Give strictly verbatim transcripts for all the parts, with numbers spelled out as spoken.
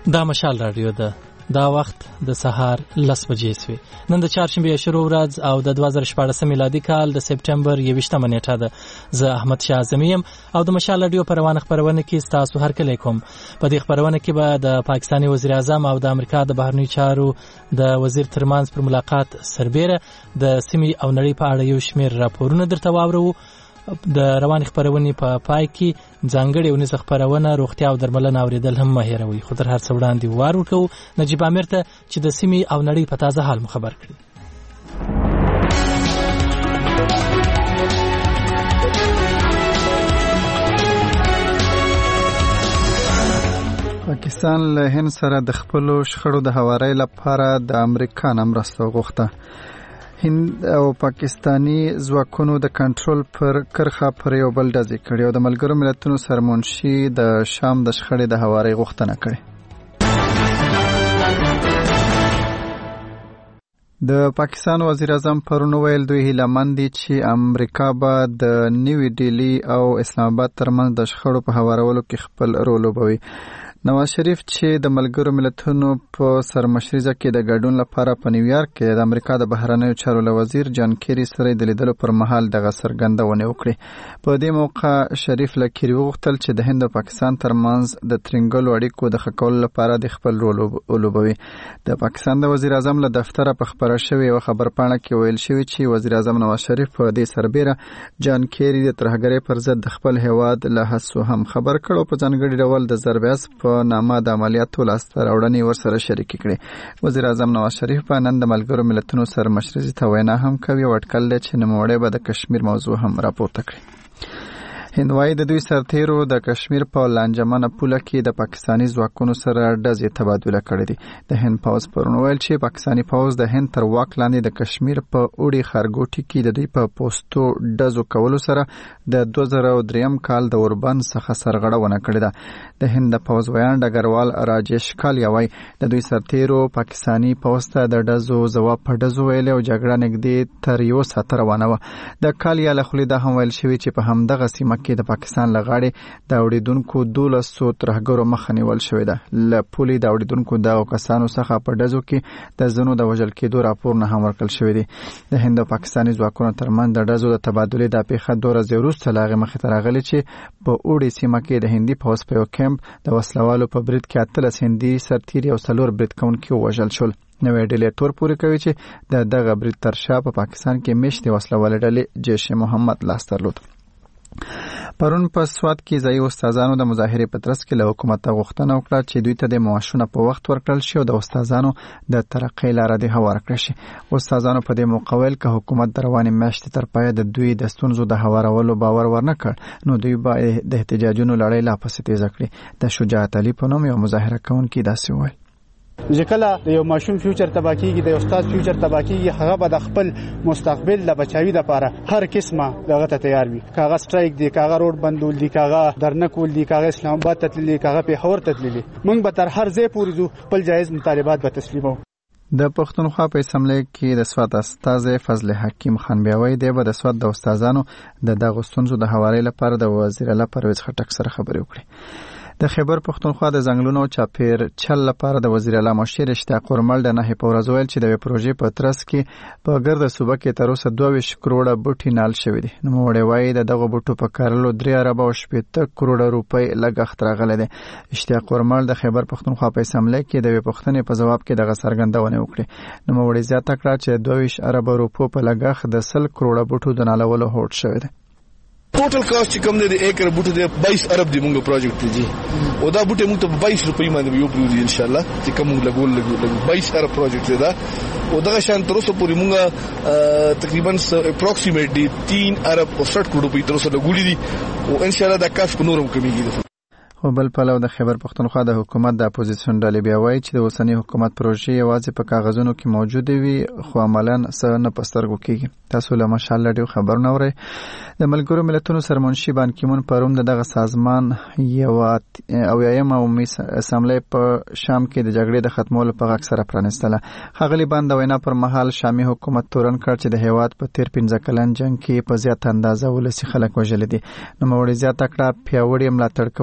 دا مشال رادیو ده. دا وخت د سهار لس بجې سوي. نن د چهارشنبې شروع ورځ او د دوه زره شپاړس میلادي کال د سپټمبر یویشتمه نیټه ده. زه احمد شاه اعظمي یم او د مشال رادیو په روانه خپرونه کې ستاسو هرکلی کوم. په دې خپرونه کې به د پاکستاني وزیر اعظم او د امریکا د بهرنیو چارو د وزیر ترمنځ پر ملاقات سربیره د سیمې او نړۍ په اړه یو شمېر راپورونه درته واورو. د روانې خپرونې په پا پای کې ځانګړې ونیزه خپرونه روغتیا او درملنه اورېدل هم مه هېروئ. خو تر هر څه وړاندې وار ورکوو نجیب امیر ته چې د سیمې او نړۍ په تازه حال مو خبر کړي. پاکستان له هند سره د خپلو شخړو د هوارۍ لپاره د امریکا نه مرسته وغوښته. هند او پاکستانی ځواکونو د کنټرول پر کرخه پر یو بل ډزې کړې او د ملګرو ملتونو سرمنشي د شام د شخړې د هوارۍ غوښتنه کړې. د پاکستان وزیر اعظم پرون ویل دوی هیله مند دي چې امریکا به د نیوی ډیلی او اسلام آباد ترمنځ د شخړو په هوارولو کې خپل رول ولوبوي. نواز شریف چې د ملګرو ملتونو په سرمشريزه کې د ګډون لپاره په نیویارک کې د امریکا د بهرنیو چارو وزیر جان کیری سره د لیدلو پر مهال دغه څرګندونه وکړه. په دې موقع شریف له کیری وغوښتل چې د هند او پاکستان ترمنځ د ترنګلو اړیکو د ښه کولو لپاره د خپل رول ولوبوي. د پاکستان د وزیر اعظم له دفتره په خبره شوې او خبرپاڼه کې ویل شوی چې وزیر اعظم نواز شریف په دې سربیره جان کیری د ترهګرۍ پر ضد د خپل هیواد له هڅو هم خبر کړ او په ځانګړي ډول د ضرباز په نامه د عملیاتو لاسته راوړنې ورسره شریک کړي. وزیر اعظم نواز شریف په نن د ملګرو ملتونو سرمشري ته وینا هم کوي او اټکل دی چې نوموړی به د کشمیر موضوع هم راپورته کړي. هندوای د دوی سرتیرو د کشمیر په لانجمنه پوله کې د پاکستانی ځواکونو سره ډزې تبادله کړې دي. د هند پوځ پرون ویل چې پاکستانی پوځ د هند تر واک لاندې د کشمیر په اوړي خارګوټي کې د دوی په پوسټو ډزو کولو سره د دوه زره درې کال د اوربند څخه سرغړونه کړې ده. د هند د پوځ ویان ډګروال راجیش کالیا وایي د دوی سرتیرو پاکستانی پوځ ته د ډزو ځواب په ډزو ویل او جګړه نږدې تر یو ساعت روانه وه. د کالیا له خولې دا هم ویل شوی چې په همدغه سیمه کې د پاکستان لغاړي د اوریدونکو دولس سو ترهګرو مخه نیول شوې ده. له پولي د اوریدونکو د کسانو څخه په ډزو کې د زنو د وژل کېدو راپور نه هم ورکړل شوی دی. د هند او پاکستاني ځواکونو ترمنځ د ډزو د تبادلې د پیښه دوه ورځې وروسته له هغې مخې ته راغلې چې په اوړي سیمه کې د هندي پوځ په یو کمپ د وسلوالو په برید کې اتلس هندي سرتیري او څلور برید کوونکي ووژل شول. نوې ډلې تور پورې کوي چې د دغه برید تر شا په پاکستان کې میشتې وسلوالې ډلې جیش محمد لاس درلود. پرون په سوات کې ځایي استادانو د مظاهرې په ترڅ کې له حکومت غوښتنه وکړه چې دوی ته د معاشونه په وخت ورکړل شي او د استادانو د ترقۍ لاره دې هواره کړی شي. استادانو په دې موقع ویل که حکومت د روانې میاشتې تر پایه د دوی د ستونزو د هوارولو باور ورنه کړ نو دوی باید د احتجاجونو لړۍ لا پسې تیزه کړي. د شجاعت علي په نوم یو مظاهره کوونکی داسې وویل: چې کله د یو ماشوم فیوچر تباہ کیږي، د یو استاد فیوچر تباہ کیږي، هغه به د خپل مستقبل د بچاوي لپاره هر قسمه دغه ته تیار وي. کاغه سټرایک دی، کاغه روډ بندول دی، کاغه درنه کول دی، کاغه اسلام آباد تتللی، کاغه پیښور تتللی. موږ به تر هر ځای پورې ځو، خپل جایز مطالبات به تسلیمو. د پښتونخوا په اسمبلی کې د سوات استازی فضل حکیم خان بیاوی دی به د سوات د استادانو د دغه ستونزو د هوارۍ لپاره د وزیر اعلی پرویز خټک سره خبرې وکړي. د خیبر پښتونخوا د ځنګلونو چاپیر چل لپاره د وزیر اعلی مشیر اشتیاق ورمل د نهي په ورځ ویل چې د پروژې په ترڅ کې په ګرد صوبه کې تر اوسه دوه ویشت کروڑه بوټي نال شوي دي. نوموړی وایي د دغه بوټو په کرلو درې اربه او شپېته کروڑه روپۍ لګښت راغلی دی. اشتیاق ورمل د خیبر پښتونخوا په اسمبلی کې د یوې پوښتنې په ځواب کې دغه څرګندونه وکړه. نوموړی زیاته کړه چې دوه ویشت اربه روپو په لګښت د سل کروڑه بوټو د نالولو هوډ شوی دی. ټوټل کاست چې کوم دی د ایکر بوټو دی بایس ارب دی مونږ پروجیکټ دی او دا بوټي موږ ته بایس روپۍ باندې یو پرو دی ان شاء الله چې کوم لګول لګول بایس ارب پروجیکټ دی دا او دغه شان تر اوسه پورې موږ تقریبا اپروکسیمیټلی تین ارب او شصت کروڑ روپۍ تر اوسه لګولې دي او ان شاء الله دا کاست په نورم کمیږي. خو بل پلو د خیبر پښتونخوا د حکومت د اپوزیشن ډلې بیا وایي چې د اوسنی حکومت پروژې یوازې په کاغذونو کې موجوده وي خو عملاً څه نه په سترګو کېږي. تاسو له مشال ډېر خبرونه اورئ. د ملګرو ملتونو سرمنشي بان کیمون پروم د دغه سازمان یو اویایم عمومي اسمبلی په شام کې د جګړې د ختمولو په غږ سره پرانستله. ښاغلي بان د وینا پر مهال شامي حکومت تورن کړ چې د هیواد په تیر پنځه کلن جنګ کې په زیاته اندازه ولسي خلک وژلي دي. نوموړي زیاته کړه پیاوړي ملاتړ کوونکي هم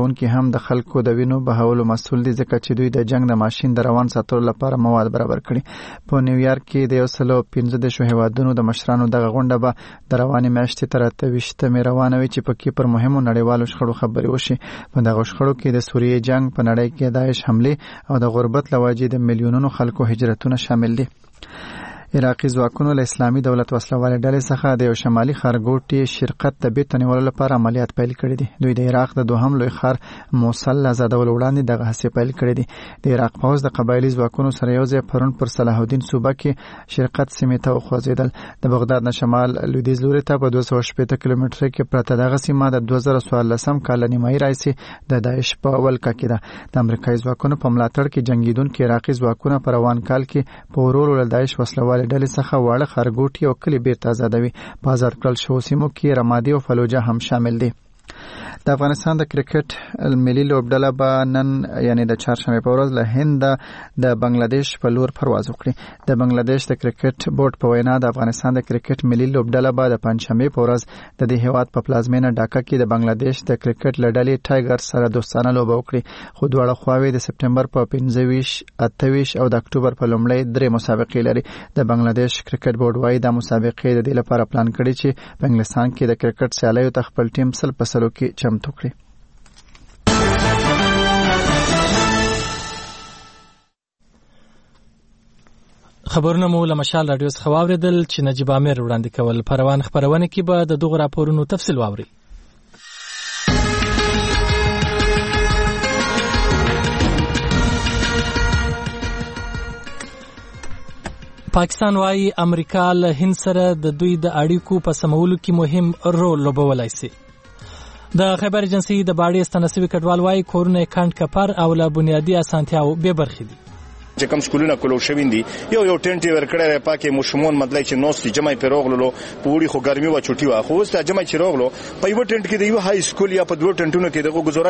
هم د خلکو د وینو بهولو مسول دي ځکه چې دوی د جنگ د ماشين د روان ساتلو لپاره مواد برابر کړي. په نیویارک کې د یو سل پنځه دېرش هیوادونو د مشرانو دغه غونډه به د روانې میاشتې تر اته ویشتمې روانه وي چې پکې پر مهمو نړیوالو شخړو خبرې وشي. په دغه شخړو کې د سوریې جنگ، په نړۍ کې داعش حمله او د غربت له وجې د میلیونونو خلکو هجرتونه شامل دي. عراقي ځواکونو له اسلامي دولت وسلوالې ډلې څخه د یو شمالي ښارګوټي شرقت ته بیرته نیولو لپاره عملیات پیل کړي دي. دوی د عراق د دوهم لوی ښار موصل له آزادولو وړاندې دغه هڅې پیل کړي دي. د عراق پوځ د قبایلي ځواکونو سره یو ځای پرون پر صلاح الدین صوبه کې شرقت سیمې ته وخوځېدل. د بغداد نه شمال لویدیځ لوري ته په دوه سوه شپېته کیلومتره کې پرته دغه سیمه د دوه زره څوارلسم کال نیمایي راهیسې د داعش په ولکه کې ده. د امریکایي ځواکونو په ملاتړ کې جنگیدونکي عراقي ځواکونه په روان کال کې په ورورو له داعش وسلوالې ډلې څخه واړه خرګوټي او کلی بیرته آزادوي. په آزاد کړل شوو سیمو کې رمادي او فلوجه هم شامل دي. د افغانستان د کرکټ ملي لوبډله به نن یعنی د چهارشنبه په ورځ له هند د بنگلاديش په لور پرواز وکړي. د بنگلاديش د کرکټ بورډ په وینا د افغانستان د کرکټ ملي لوبډله به د پنځشنبه په ورځ د دې هیواد په پلازمینه ډاکا کې د بنگلاديش د کرکټ لړلې ټایګر سره دوستانه لوبه وکړي. خو دواړه خواوې د سپټمبر په پنځه ویشت، اته ویشت او د اکتوبر په لومړۍ درې مسابقې لري. د بنگلاديش کرکټ بورډ وايي د مسابقې د دې لپاره پلان کړی چې په انګلستان کې د کرکټ سیالیو ته خپل ټیم سل په سلو کې چمتو کړي. خبرونه مو له مشال رادیو څخه واوریدل چې نجیب امیر وړاندې کول. پروان خبرونه کې به د دغه راپورونو تفصیل واوري. پاکستان وايي امریکا له هند سره د دوی د اړیکو په سمولو کې مهم رول لوبولای شي. د خیبر ایجنسی د باډي ستنسوي کډوال وايي کورونه کاند کپر او له بنیادی اسانتیاو به برخې دي. چې کوم سکولونه کولو شوین دي یو یو ټنټي ورکړی پاکه مشمون مدلای چې نو سی جمعي پیروغلو پوری خو ګرمي و چټي وا خو ست جمعي چروغلو په یو ټنټ کې د یو های سکول یا په دوه ټنټونو کې دغه گزاره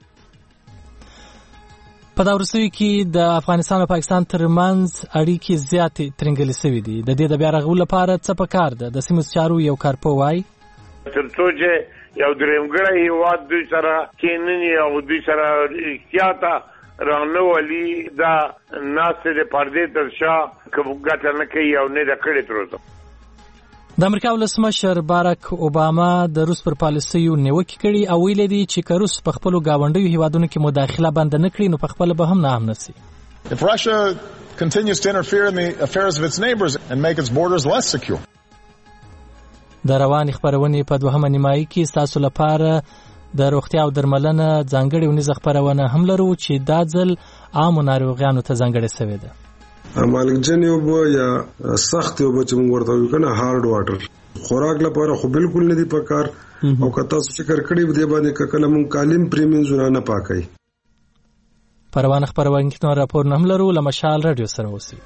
کیږي. په دا ورسوي کې د افغانستان او پاکستان ترمنځ اړیکې زیاتې ترنګلې شوې دي. د دې د بیا رغولو لپاره څه پکار ده؟ د سیمه چارو یو کارپو وايي ترڅو چې یو درېمګړی هیواد دوی سره کیننی او دوی سره احتیاطه رانو ولی دا ناسه د پردې تر شا کومګه نه کوي او نه د کړې تروزه. د امریکا ولسمشر باراک اوباما د روس پر پالیسیو نیوکه کړي او ویل دي چې که روس په خپل گاونډیو هیوادونو کې مداخله بند نه کړي نو په خپل به هم نه هم نسی. If Russia continues to interfere in the affairs of its neighbors and make its borders less secure. د رواني خبرونه په دوهمه نیمایي کې تاسو لپاره د روغتیا او درملنه ځانګړي ونیزه خبرونه هم لرو چې دا ځل عام ناروغانو ته ځانګړي شوی ده. مالک جن یو بو یا سخت یو بچ موږ ورته وکنه هارد واټر خوراک لپاره خو بالکل نه دی پکار او که تاسو فکر کړی دی باندې کله مون کالین پریمین زونه نه پاکای. پروانه خبرونه کې راپور نه هم لرو له مشال رادیو سره اوسئ.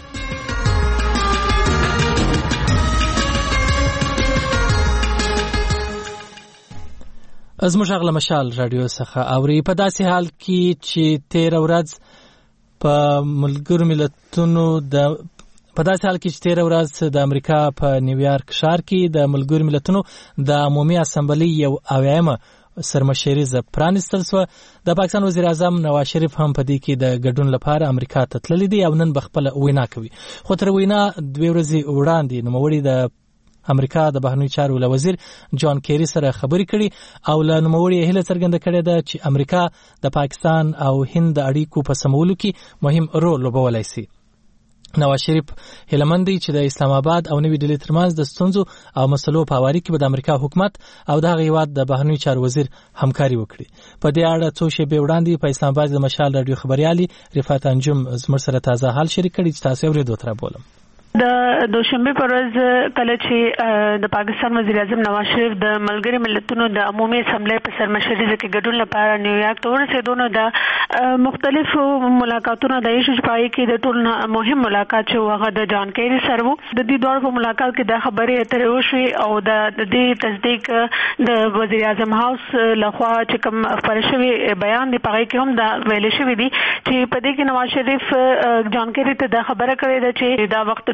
از موږ غل مشال رادیو څخه اوري. په داسې حال کې چې تیر ورځ په ملګرو ملتونو د په داسې حال کې چې تیر ورځ د امریکا په نیویارک ښار کې د ملګرو ملتونو د عمومي اسمبلی یو اویایم سرمشریزه پرانستل سو. د پاکستان وزیر اعظم نواز شریف هم په دې کې د ګډون لپاره امریکا ته تللی دی او نن بخپل وینا کوي. خو تر وینا دوه ورځې وړاندې نوموړي د امریکا د بهرنی چارو وزیر جان کیری سره خبرې کړي او له نوموړي هله څرګنده کړې ده چې امریکا د پاکستان او هند اړیکو په سمولو کې مهم رول لوبولای شي. نواز شریف هلمند دی چې د اسلام آباد او نوی ډیلی ترمنځ د ستونزو او مسلو په اړه کې د امریکا حکومت او د هیواد د بهرنی چارو وزیر همکاري وکړي. په دې اړه څو شپې وړاندې په اسلام آباد د مشال رادیو خبريالي رفعت انجم زموږ سره تازه حال شریک کړي چې تاسو ورته دوتره بولم. د دوشنبه پر ورځ کله چې د پاکستان وزیر اعظم نواز شریف د ملګری ملتونو د عمومي اسمبلی په سرمشریزه کې ګډون لپاره نیویارک ته ورسېدو د مختلفو ملاقاتونو د ایشو پای کې د ټول مهم ملاقات چې هغه د جان کیری سره وو. د دې دوه په ملاقات کې د خبرې اترې وشوې او د دې تصدیق د وزیر اعظم هاوس لخوا چې کوم خبر شوی بیان دی پای کې هم دا ویل شوی دی چې په دې کې نواز شریف جان کیری ته د خبره کړې ده چې دا وخت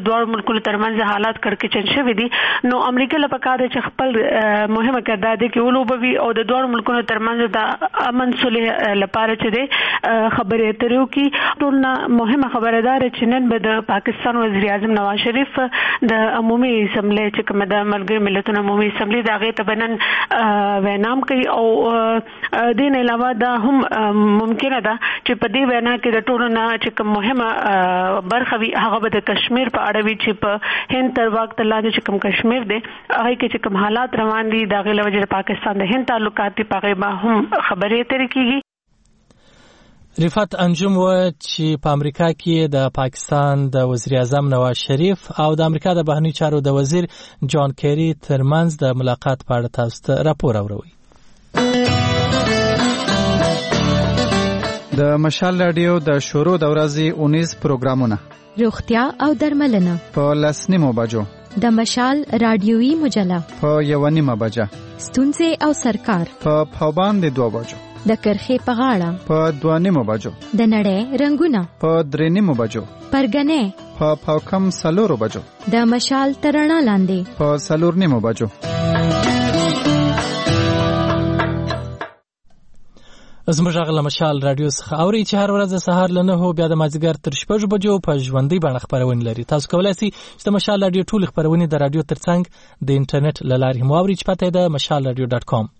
دوه ملکونو ترمنځ حالات کړکېچن شوي دي نو امریکا له پکاره چې خپل مهمه کردار دی کې ولوبوي او د دوه ملکونو ترمنځ د امن صلح لپاره چې دی خبرې اترې وکړي. ټول نه مهمه خبره ده چې نن به د پاکستان وزیر اعظم نواز شریف د عمومي اسمبلی چې کومه د ملګري ملتونو عمومي اسمبلی د هغې ته به نن وینام کوي او دې نه علاوه دا هم ممکنه ده چې په دې وینا کې د ټولو نه چې کوم مهمه برخه وي هغه به د کشمیر په اړه وي چې په هند تر واک ته لاندې چې کوم کشمیر دی هغه کې چې کوم حالات روان دي د هغې له وجې د پاکستان د هند تعلقات دي په هغې به هم خبرې اترې کېږي. رفعت انجم و چې په امریکا کې د پاکستان د وزیر اعظم نواز شریف او د امریکا د بهرنیو چارو د وزیر جان کیری ترمنځ د ملاقات په اړه تاسو ته راپور اوروي. د مشال رادیو د شروع د ورځې اونیز پروګرامونه روغتیا او درملنه په لسنیمو بجو د مشال رادیوي مجله په یو نیمه بجه ستونزې او سرکار په پاوباند دوه بجو د کرخې په غاړه په دوه نیمو بجو د نړۍ رنگونه په درې نیمو بجو پرګنې په پاوکم سلورو بجو د مشال ترڼا لاندې په سلور نیمو بجو. زموږ غږ مشال رادیو څخه اوري چې هر ورځ سهار له نهو بیا د مازدیګر تر شپږ بجو په ژوندۍ بڼه خپرونه لري. تاسو کولای شئ چې د مشال رادیو ټول خپرونه د رادیو ترڅنګ د انټرنیټ له لارې هم واورئ چې پته ده مشال رادیو ډاټ کام.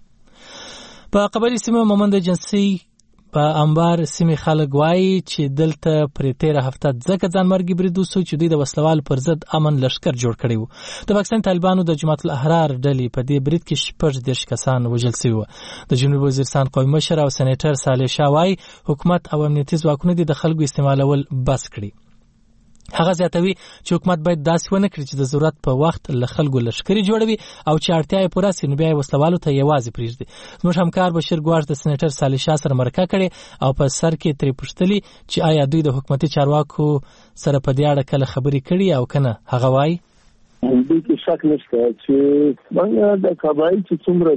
په قبایلی سیمه مومند جنسي په انبار سیمه خلک وایي چې دلته پرې تیره هفته ځکه ځان مرګي برید وسو چې دوی د وسلوال پر ضد امن لشکر جوړ کړی وو. د پاکستان طالبانو د جماعت الاحرار ډلې په دې برید کې شپږ دېرش کسان وژل شوي وو. د جنوب وزیرستان قومي مشر او سېنیټر صالح شاه وایي حکومت او امنیتي ځواکونه د خلکو استعمالول بس کړي. هغه زیاتوي چې حکومت باید داسې ونه کړي چې د ضرورت په وخت له خلکو لشکري جوړوي او چې اړتیا یې پوره سي نو بیا یې وسلوالو ته یوازې پرېږدي. زموږ همکار بشیر ګواښ د سېنیټر صالح شاه سره مرکه کړې او په سر کې ترې پوښتلي چې آیا دوی د حکومتي چارواکو سره په دې اړه کله خبرې کړي او کنه. هغه وایي دې کې شک نشته چې باندې د قبایل چې څومره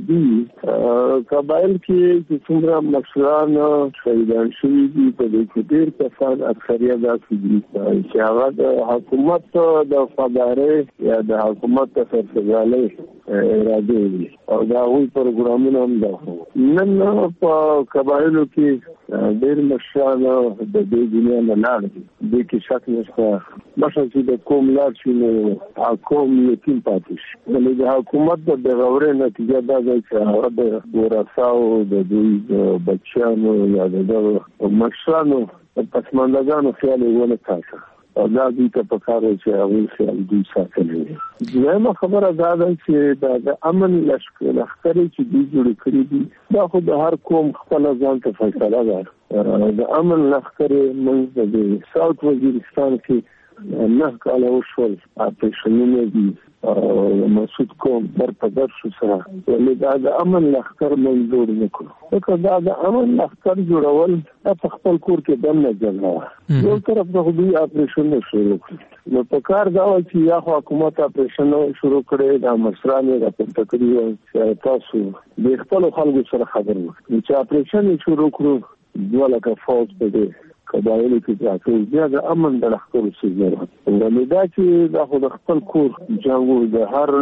دي قبایل کې چې څومره مشران شهیدان شوي دي په دې کې ډېر کسان اکثریت داسې دي چې هغه د حکومت د وفادارۍ یا د حکومت د سرسګالۍ اراده دي او دا هغوی پروګرامونه هم ده. نن په قبایلو کې ډېر مشران د دې دنیا نه لاړ دي. دې کې شک نشته مشر چې د قوم لاړ شي نو قوم یتیم پاتې شي. بلې د حکومت د بغاورۍ نتیجه دا ده چې هغه د ورثاو د دوی د بچیانو یا د مشرانو د پسماندګانو خیال یې ونه ساته او دا دوی ته پکار دی چې هغوی خیال دوی ساتلی وي. دویمه خبره دا ده چې دا د امن لښکرې چې دوی جوړې کړي دي دا خو د هر قوم خپله ځان ته فیصله ده. د امن لښکرې موږ د ساوت وزیرستان کې نه کاله وشول اپریشنونه دي او مسعود کوم در په در شو سره ولې دا د امن لښکر منظور نه کړو ځکه دا د امن لښکر جوړول په خپل کور کې دم نه جوړه یو طرف د دوی اپریشنونه شروع کړي نو په کار دا و چې یا حکومت اپریشنونه شروع کړي د مشرانو د پټکړي او تاسو د خپل خلکو سره خبرې وکړي چې اپریشن شروع کړو دوه لکه فوج په دې قبایلو کې راځي بیا د امن د لښکرو څخه ضرورت ولې دا چې دا خو د خپل کور جنګو د هر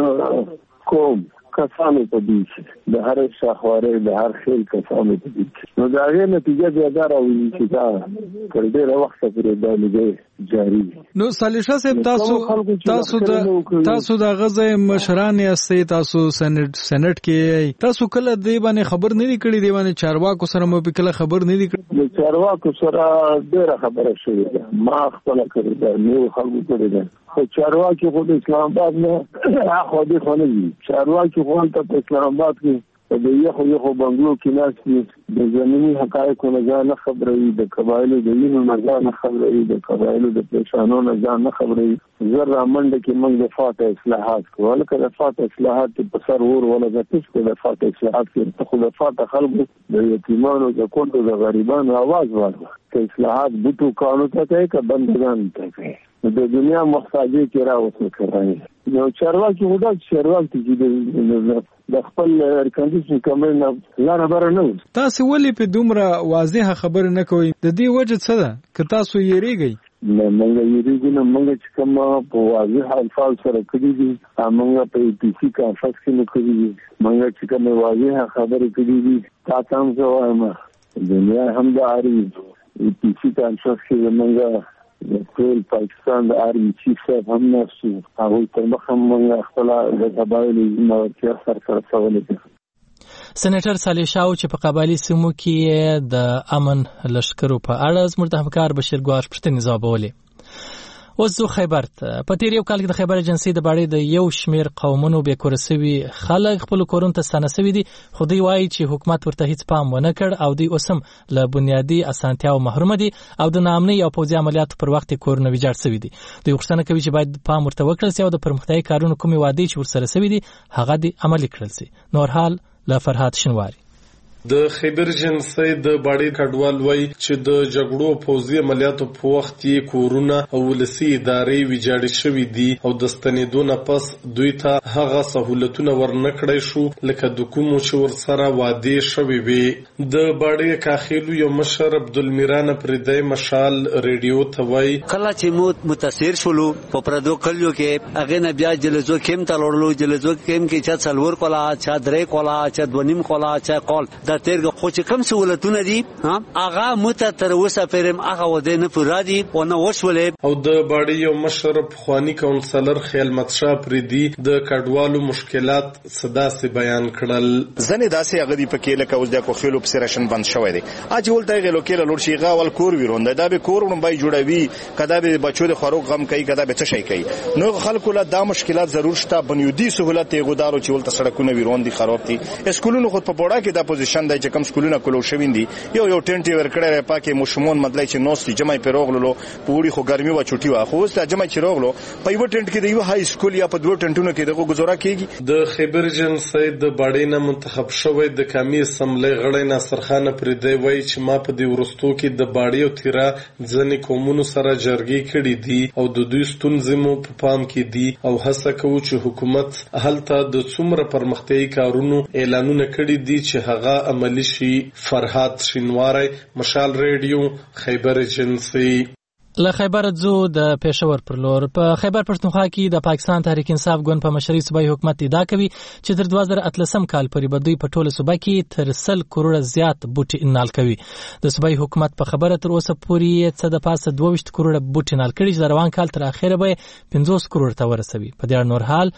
قوم کسانو په دې د هر شاخوارې د هر خیل کسانو په دې نو دا غي نتیجه بیا دا راوړي چې دا تر ډېر وخت پورې دا لږه جاری نو صالح شاه صاحب تاسو تاسو د تاسو د غزه مشران یاستئ تاسو سېنات سېنات کې تاسو کله دې باندې خبر نه کړی دی باندې چارواکو سره مو په کله خبر نه کړی د چارواکو سره ډېر خبره شوې ده ما خپل کړی دا نو خلکو کړی ده خو چارواکي خو د اسلام آباد نه خو دې خو نه دي چارواکي خو ته اسلام آباد کې د یو یو بنگلو کې ناس د زمینی حقایق نه ځان خبرې د قبایلو د وینو نه ځان خبرې د قبایلو د پېښانو نه ځان خبرې زر رامنډ کې موږ د فاته اصلاحات کوله کله فاته اصلاحات په سر ور ولا د تاسو د فاته اصلاحات کې خو د فاته خلکو د یتیمانو د کونډو د غریبانو आवाज ورغله چې اصلاحات بوتو قانون ته کوي که بندګان ته کوي د دنیا محتاجي کې راوځي کوي نو چارواکي ودا چارواکي چې د خپل ارکانډیشن کمرې نه لاره بره نه تاسو ولې په دومره واضحه خبره نه کوئ د دې وجه څه ده که تاسو یې ریږئ منګه یریږي منګه چې کوم په واضح الفاظ سره کړی دي منګه په پی سی کانفرنس کې نو کړی دي منګه چې کوم واضح خبرې کړی دي تاسو هم زه دنیا هم د اړ پی سی کانفرنس کې منګه ټول پاکستان د اړ چیف صاحب هم نشو هغه تر مخه منګه خپل د قبایل نو چې سر سره سوال دي. سېنیټر صالح شاو چې په قبایلی سیمو کې د امن لشکرو په اړه زموږ د همکار بشیر ګواش پوښتنې ځوابولې. اوس زه خیبر ته په تیر یو کال کې د خیبر ایجنسي د باړې د یو شمیر قومونو بې کوره سوي خلک خپل کورونو ته ستانه سوي دي خو دوی وایي چې حکومت ورته هیڅ پام ونه کړ او دوی اوس هم له بنیادي اسانتیاو محروم دي او د ناامنۍ او پوځي عملیاتو پر وخت کورونه ویجاړ سوي دي. دوی غوښتنه کوي چې باید پام ورته وکړل سي او د پرمختیايي کارونو کومې وعدې چې ورسره سوي دي هغه دې عملي کړل سي. نور حال له فرهاد شنواری. د خیبر ایجنسي د باړې کډوال وای چې د جګړو پوځي عملیاتو په وخت کې کورونه او ولسي ادارې ویجاړې شوې دي او د ستنېدو نه پس دوی ته هغه سہولتونه ورنکړای شو لکه د کومو چې ورسره وعده شوې وي. د باړې کاخیلو یو مشر عبدالمیران پردی مشال ریډیو ته وای کله چې مو متاثر شولو په پردو کلیو کې هغه نه بیا جلزو کېم ته لورلو جلزو کېم کې چې څلور کولا چې درې کولا چې دونیم کولا چې کول د تیرګه خو چې کوم سہولتونه دي هغه مت تر اوسه پرم هغه ودې نه پورا دي او نه وشولې. او د باړې یو مشر خواني کونسلر خیال متشا پردي د کډوالو مشکلات صدا سي بیان کړل. زنه داسې هغه دی پکې لکه اوس د کوخیلو پسرشن بند شوی دی اج ولته غلو کې لور شي غاول کور ویروند دا به کور ورن بای جوړوي کدا به بچو د خروق غم کوي کدا به څه شي کوي نو خلکو له دا مشکلات ضرور شته بنیادی سہولت یې غدارو چې ولته سړکونه ویروند دي خراب دي اسکولونو خود په پوره کې دا پوزیشن دی کم سکولونه کولو شوین دي یو یو ټنټي ورکړی پاکه مشمون مطلب چې نوستي جمعي پیروغلو پوری خو ګرمي و چټي وا خو ست جمعي چروغلو په یو ټنټ کې دی یو های سکول یا په دوه ټنټونو کې دغه گزاره کیږي. د خیبر ایجنسي د باړې نه منتخب شوی د کمی اسمبلی غړی ناصر خان پردی وای چې ما په دې ورستو کې د باړې او تیرا ځنې قومونو سره جرګې کړې دي او د دوی ستونزې مو په پام کې دي او هڅه کوي چې حکومت هلته د څومره پرمختیايي کارونو اعلانونه کړي دي چې هغه عملی شي. فرهاد شینواری مشال ریډیو خیبر ایجنسي. له خیبر ځو د پېښور پر لور په خیبر پښتونخوا کې د پاکستان تحریک انصاف ګوند په مشرۍ صوبایي حکومت ادعا کوي چې تر دوه زره اتلسم کال پورې به دوی په ټوله صوبه کې تر سل کروړه زیات بوټي نال کوي. د صوبایي حکومت په خبره تر اوسه پورې څه د پاسه دوه ویشت کروړه بوټي نال کړي چې د روان کال تر اخره به پنځوس کروړ ته ورسوي. په دې نور حال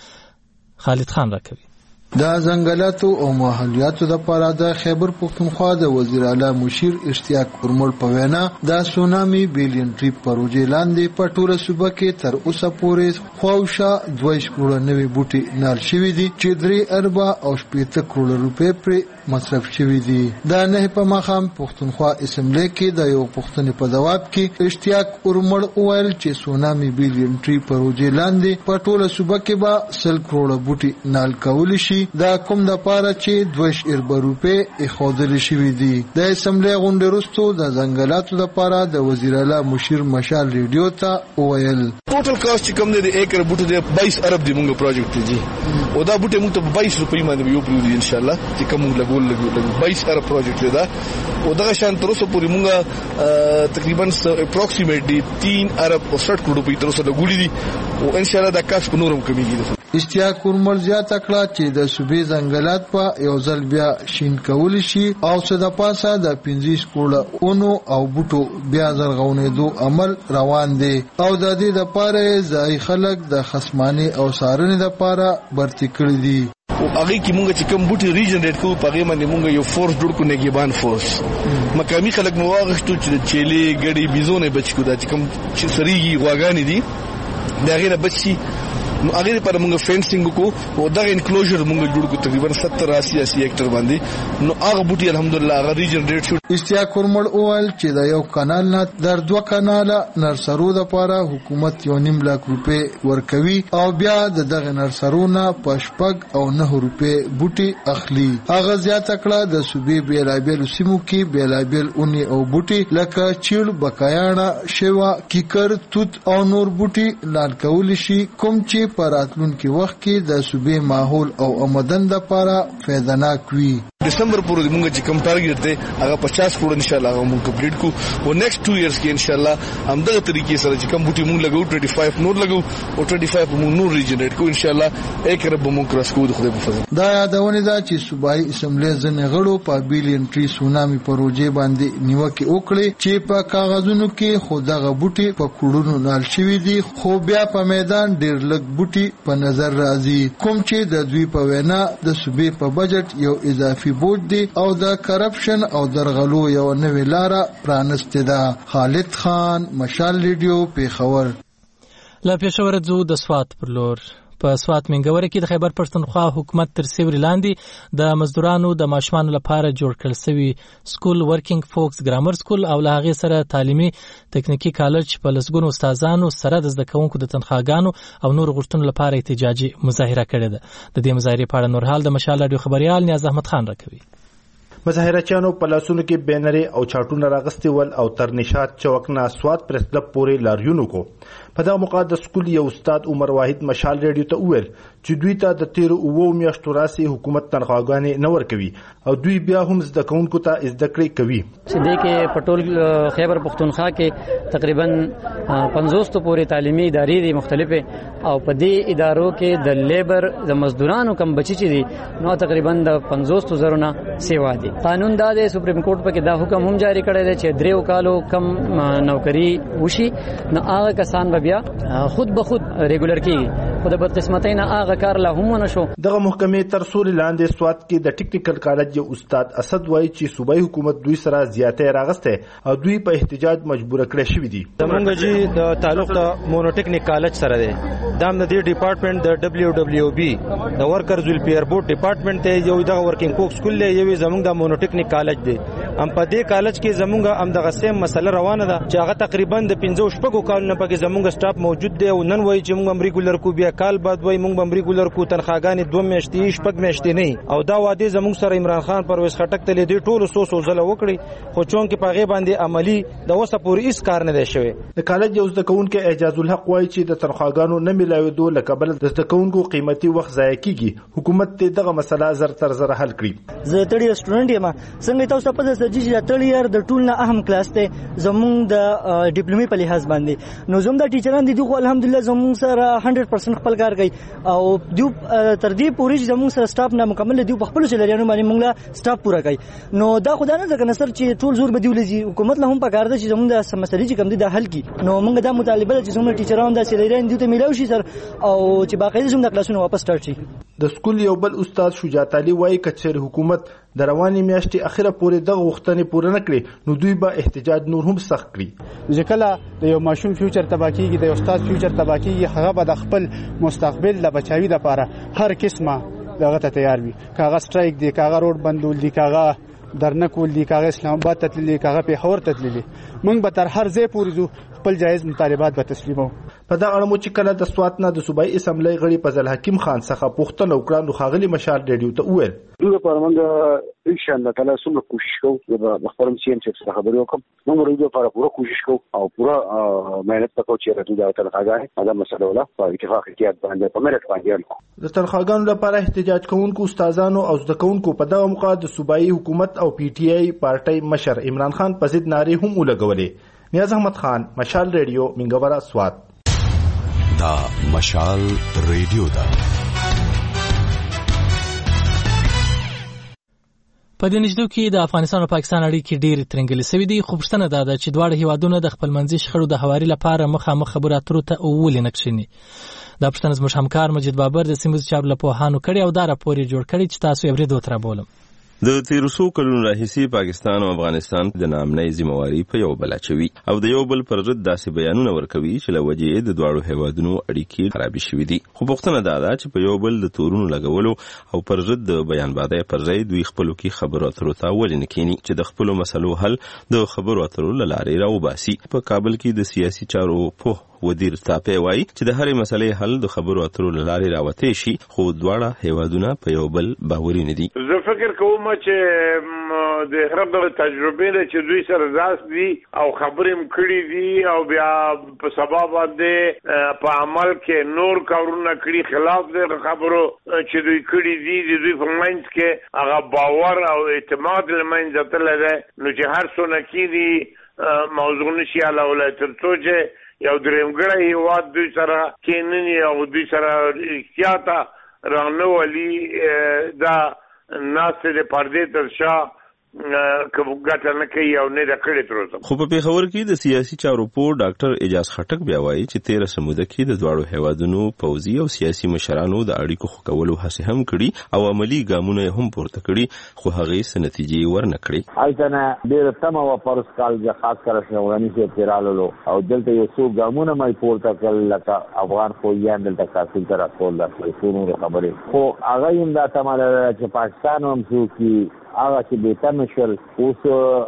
خالد خان راکوي. د ځنګلاتو او ماحولیاتو د پاره د خیبر پښتونخوا د وزیر اعلی مشیر اشتیاق ورمل په وینا د سونامي بیلین ټریپ پروژې لاندې په ټوله صوبه کې تر اوسه پورې خواوشا دوه کروړه نوي بوټي نال شوي دي چې درې اربع او شپږ کروړه روپۍ پر مصرف شوي دي. د نه په مخام پښتونخوا اسمبلی کې د یو پښتنې په جواب کې اشتیاق ورمل وویل چې سونامي بیلین ټریپ پروژې لاندې په ټوله صوبه کې به سل کروړه بوټي نال کول شي دا کوم د پاره چې دوش اربع روپې اخودل شوی دي. د اسمبلی غونډې وروسته د ځنګلاتو لپاره د وزیر اعلی مشیر مشال ریډیو ته وویل ټوټل کاست چې کوم دی د ایکر بوټو دی بایس ارب دی مونږ پروجیکټ دی او دا بوټي موږ ته بایس روپۍ باندې یو پرو دي ان شاء الله چې کوم لګول لګول بایس ارب پروجیکټ دی دا او دا شان تر اوسه پورې موږ تقریبا اپروکسیمیټلی تین ارب او شصت کروڑ روپۍ تر اوسه لګولې دي او ان شاء الله دا کاست په نورم کمیږي. اشتیاق ورمل زیاته کړه چې د صوبې ځنګلات په یو ځل بیا شین کول شي او څه د پاسه د پنځه کروڑه اونو او بوټو بیا زرغونېدو عمل روان دی او د دې لپاره ځای خلک د خصمانه او سارنې لپاره برتی کړی دي. او هغه کې مونږ چې کوم بوټي ریجنریټ کوو په هغه باندې مونږ یو فورس جوړ کو نګیبان فورس مقامی خلک مواغشتو چې چيلي ګړي بيزونه بچ کو دا چې کوم چې سريږي غواګانی دي دا غیره بچي نو هغه پر موږ فینسینګ کو او دا انکلوجر موږ جوړ کو تقریبا ستر اسی هکټر باندې نو هغه بوټي الحمدلله هغه ریجنریټ شو. اشتیاق ورمل اول چې د یو کانال نه در دوه کاناله نرسرو د پاره حکومت یو نیم لک روپې ورکوي او بیا د دغه نرسرونه پشپګ او نه روپې بوټي اخلي. هغه زیاته کړه د صوبې بیلابیل سیمو کې بیلابیل اونې او بوټي لکه چیل بکایاڼه شوا کیکر توت او نور بوټي نال کول شي کوم چې په راتلونکي وخت کې د صوبې ماحول او آمدن لپاره فایدهناک وي. دسمبر پورې موږ چې کوم ټارګټ دی هغه پچاس کروڑ ان شاء الله موږ کمپلیټ کو او نیکسټ ټو ایئرز کې ان شاء الله همدغه طریقې سره چې کوم بوټي موږ لګو پچیس نور لګو او پچیس موږ نور ریجنریټ کو ان شاء الله یک رب موږ کراس کو د خدای په فضل. دا یادونه ده چې صوبایي اسمبلی ځنې غړو په بیلین ټری سونامي پروژې باندې نیوکه وکړي چې په کاغذونو کې خودغه بوټي په کورونو نال شوی دي خو بیا په میدان ډیر لږ بوټي په نظر راځي کوم چې د دوی په وینا د صوبې په بجټ یو اضافي بوج دی او د کرپشن او درغلو یو نوې لاره پرانسته ده. خالد خان، مشال ریډیو، پیښور. لا پېښور ځو د سوات پر لور. په سوات منګوره کې د خیبر پښتونخوا حکومت تر سیوري لاندې د مزدورانو د ماشومانو لپاره جوړ کړل شوی سکول ورکینګ فوکس ګرامر سکول او له هغې سره تعلیمي تکنیکی کالج په لسګونو استادانو سره د زده کوونکو د تنخواګانو او نور غوښتنو لپاره احتجاجي مظاهره کړې ده. د دې مظاهرې په اړه نور حال د مشال راډیو خبريال نیاز احمد خان راکوي. مظاهرچیانو په لاسونو کې بینرې او چاټونه راغستې ول او تر نشاط چوک نه سوات پریس کلب پورې لاریونو کو. په دغه موقع د سکول یو استاد عمر واحد مشال ریډیو ته وویل چې دوی ته د تیر اوو میاشتو راسي حکومت تنخواګانې نه ورکوي او دوی بیا هم زده کوونکو ته زده کړې کوي. چې دې کې پټول خیبر پښتونخوا کې تقریبا پنځوس تو پورې تعلیمي ادارې دي مختلفه او په دې ادارو کې د لیبر د مزدورانو کم بچی چې دي نو تقریبا د پنځوس تو زرونه سیوا دي. قانون دا د سپریم کورټ په کې دا حکم هم جاری کړی دی چې دریو کالو کم نوکری وشي نو هغه کسان به بیا خود به خود ریګولر کیږي. خو د بدقسمتۍ نه هغه کار لا هم ونه شو. دغه محکمې تر سوري لاندې سوات کې د ټیکنیکل کالج یو استاد اسد وایي چې صوبایي حکومت دوی سره زیاتې راغسته او دوی په احتجاج مجبور کړی شوی دي. زمونږ جی د تعلق د مونوټیکنیک کالج سره دی. دا د دې ډپارټمنټ د دبليو دبليو بي د ورکرز ویلفیر بورډ ډپارټمنټ ته یو دغه ورکینګ کوک سکول دی یو زمونږ د مونوټیکنیک کالج دی. ام په دې کالج کې زمونږ ام دغه سیم مسله روانه ده چې هغه تقریبا د پنځه شپږو کالونو پکې زمونږ سټاف موجود دی او نن وایي چې موږ هم ریګولر کو بیا کال بعد وایي موږ هم ریګولر کو تنخواګانې دوه میاشتې شپږ میاشتې نه او دا وعده زمونږ سره عمران خان پرویز خټک ته لیدي ټولو سو سو زله وکړي خو چون کې پاغه باندې عملی د وسه پورې هیڅ کار نه دی شوی. د کالج یو زده کوونکو اعجاز الحق وایي چې د تنخواګانو نه ملایدو لکبل د زده کوونکو قیمتي وخت ضایع کیږي. حکومت ته دغه مسله زر تر زر حل کړي. زه تړي سټوډنټ یم څنګه تاسو په دې سجی چې تړي د ټول نه اهم کلاس ته زمونږ د ډیپلومي په لحاظ باندې نو زموږ د ټیچران دي خو الحمدلله زموږ سره سل پرسنټ خپل کار کوي او دیو تر دې پورې زموږ سره سټاف نه مکمل دی په خپل چلریانو باندې موږ سټاف پورا کوي. نو دا خدای نه ځکه نصر چې ټول زور بدیول زی حکومت له هم په کار ده چې زموږ د مسلې چې کم دي د حل کی. نو موږ دا مطالبه چې زموږ ټیچران د چلریان دي ته میلاو شي سر او چې باقاعده زموږ د کلاسونو واپس سٹارټ شي. د سکول یو بل استاد شجاعت علي وایي کچېر حکومت د رواني میاشتې اخیره پورې دغه وختونه پوره نه کړي نو دوی به احتجاج نور هم سخت کړي. ځکه د یو ماشوم فیوچر تباہ کیږي د استاد فیوچر تباہ کیږي هغه به د خپل مستقبل د بچاوي لپاره هر قسمه دغه ته تیار وي. کاغه سټرایک دی کاغه روډ بندول دی کاغه درنه کول دی کاغه اسلام آباد ته تللی کاغه پیښور ته تللی موږ به تر هر ځای پورې ځو خپل جایز مطالبات به تسلیمو. په دغه اړه مو چې کله د سوات نه د صوبایي اسمبلی غړي فضل حکیم خان څخه پوښتنه وکړه نو ښاغلي مشال ریډیو ته وویل دوی لپاره موږ ان شاء الله تعالی څومره کوشش کوو د خپل سی ام څخه خبرې وکړو موږ ورته لپاره پوره کوشش کوو او پوره مهنت وکړو چې راځو دا تنخواګانې دا مسله ولا په اتفاق کې باندې په مرټ باندې د تنخواګانو لپاره احتجاج کوونکو استادانو او زده کوونکو په دغه موقع د صوبایي حکومت او پی ټی آی پارټي مشر عمران خان په ضد نارې هم ولګولې. نیاز احمد خان، مشال ریډیو، منګورا، سوات. دا مشال ریډیو دا په دې نږدې کې د افغانستان او پاکستان اړیکې ډېرې ترنګلې شوې دي خو پوښتنه دا ده چې دواړه هیوادونه د خپلمنځي شخړو د هواري لپاره مخامخ خبرو اترو ته ولې نه کښېني. دا پوښتنه زموږ همکار مجید بابر د سیمه چارو له پوهانو کړې او دا راپور یې جوړ کړی چې تاسو یې اورېدو ته رابولم. د تیر څو کلونو راهیسې پاکستان او افغانستان د نامنۍ ذمہواري په یو بل اچوي او د یو بل پر ضد داسې بیانونه ورکوي چې له وجې د دواړو هیوادونو اړیکې خرابې شوې دي. خو پوښتنه دا ده چې په یو بل د تورونو لګولو او پر ضد د بیان بادۍ پر ځای دوی خپلو کې خبرو اترو ته ولې نه کښېني چې د خپلو مسلو حل د خبرو اترو له لارې راوباسي. په کابل کې د سیاسي چارو پوه ودیر تاپی وایي چې د هرې مسلې حل د خبرو اترو له لارې راوتی شي، خو دواړه هیوادونه په یو بل باوري نه دي. زه فکر کوم چې د هغه تجربې ده چې دوی سره ځاس دي او خبرې هم کړې دي او بیا په سبب باندې په عمل کې نور کارونه کړي خلاف د خبرو چې دوی کړي دي د دوی په منځ کې هغه باور او اعتماد له منځه تللی دی. نو چې هر څونه کېدي موضوع نشي حلولی تر څو چې یو درېمګړی هېواد دوی سره کېنني او دوی سره احتیاطه رانه ولي دا ناستې د پردې تر شا کوم ګټه نه کوي او نه د کړې تر اوسه. خو په پیښور کې د سیاسي چارو پور ډاکټر اجاز خټک بیا وایي چې تیره سموده کې د دواړو هیوادونو پوځي او سیاسي مشرانو د اړیکو ښه کولو هڅې هم کړي او عملي ګامونه هم پورته کړي، خو هغې څه نتیجې ورنه کړې. هلته نه ډېره تمه وه پرس کال خاص کر اشرف غني صاحب چې راللو او دلته یو څو ګامونه مې پورته کړل لکه افغان فوجیان دلته کابل ته راټول داسې څو نورې خبرې، خو هغه هم دا تمه لرله چې پاکستان هم څوک هغه چې بهتر شول. اوس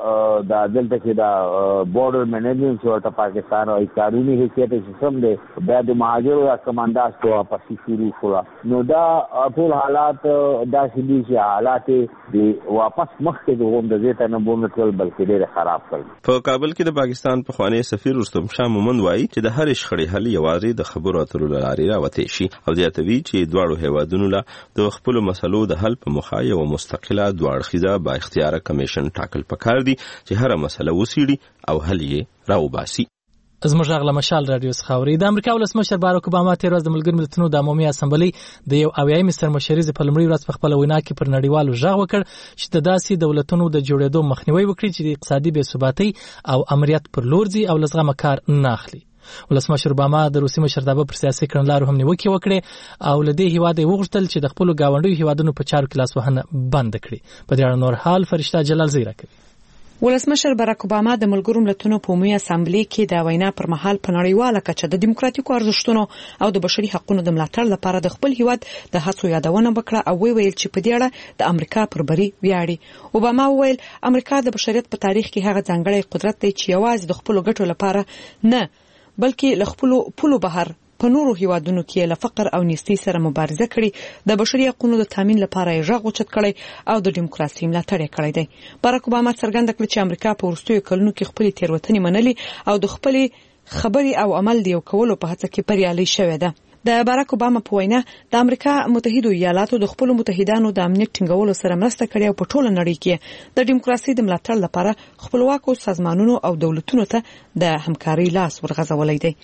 دا دلته کې دا بورډر منیجمنټ ورته پاکستان او قانوني حیثیت چې سم دی بیا د مهاجرو یا کمانډاس ته واپسې شروع شوه. نو دا ټول حالات داسې دي چې حالات د واپس مخکې د غونډې ځای ته نه بومه کړل بلکې ډېر خراب کړل. په کابل کې د پاکستان پخوانی سفیر رستم شاه مومند وایي چې د هرې شخړې حل یوازې د خبرو اترو له لارې راوتی شي او زیاتوي چې دواړو هیوادونو له د خپلو مسلو د حل په موخه یوه مستقله دواړه با اختیاره کمیشن ټاکل پکار دي چې هر مسله وسیړي او حل یې راوباسي. زموږ غږ له مشال رادیو څخه اوري. د امریکا ولسمشر باراک اوباما تېره ورځ د ملګرو ملتونو د عمومي اسامبلۍ د یو اویایمې سرمشریزې په لومړۍ ورځ په خپله وینا کې پر نړیوالو غږ وکړ چې د داسې دولتونو د جوړېدو مخنیوی وکړي چې د اقتصادي بې ثباتۍ او امنیت پر لور ځي او له زغمه کار نه اخلي. ولسمشر اوباما د روسي مشرتابه پر سیاسي کړنلارو هم نیوکې وکړې او له دې هیواد یې وغوښتل چې د خپلو ګاونډیو هیوادونو په چارو کې لاسوهنه بند کړي. په دې اړه نور حال فرشته جلال زی راکوي. ولسمشر باراک اوباما د ملګرو ملتونو په عمومي اسامبلۍ کې د وینا پر مهال په نړیواله کچه د دیموکراتیکو ارزښتونو او د بشري حقوقو د ملاتړ لپاره د خپل هیواد د هڅو یادونه وکړه او ویل چې په دې اړه د امریکا پر بری ویاړي. اوباما وویل امریکا د بشریت په تاریخ کې هغه ځانګړی قدرت دی چې یوازې د خپل ګټو لپاره نه بلکې له خپل پولو بهر په نورو هیوادونو کې له فقر او نیستۍ سره مبارزه کړې، د بشري حقوقو د تامین لپاره یې غږ اوچت کړی او د دیموکراسي ملاتړ یې کړی دی. باراک اوباما څرګنده کړه چې امریکا په وروستیو کلونو کې خپلې تېروتنې منلې او د خپلې خبرې او عمل د یو کولو په هڅه کې بریالۍ شوې ده. د باراک اوباما په وینا د امریکا متحده ایالاتو د خپل متحدانو د امنیت ټینګولو سره مرسته کړې او په ټوله نړۍ کې د دیموکراسي د ملاتړ لپاره خپلواکو سازمانونو او دولتونو ته د همکارۍ لاس ورغځولی دی.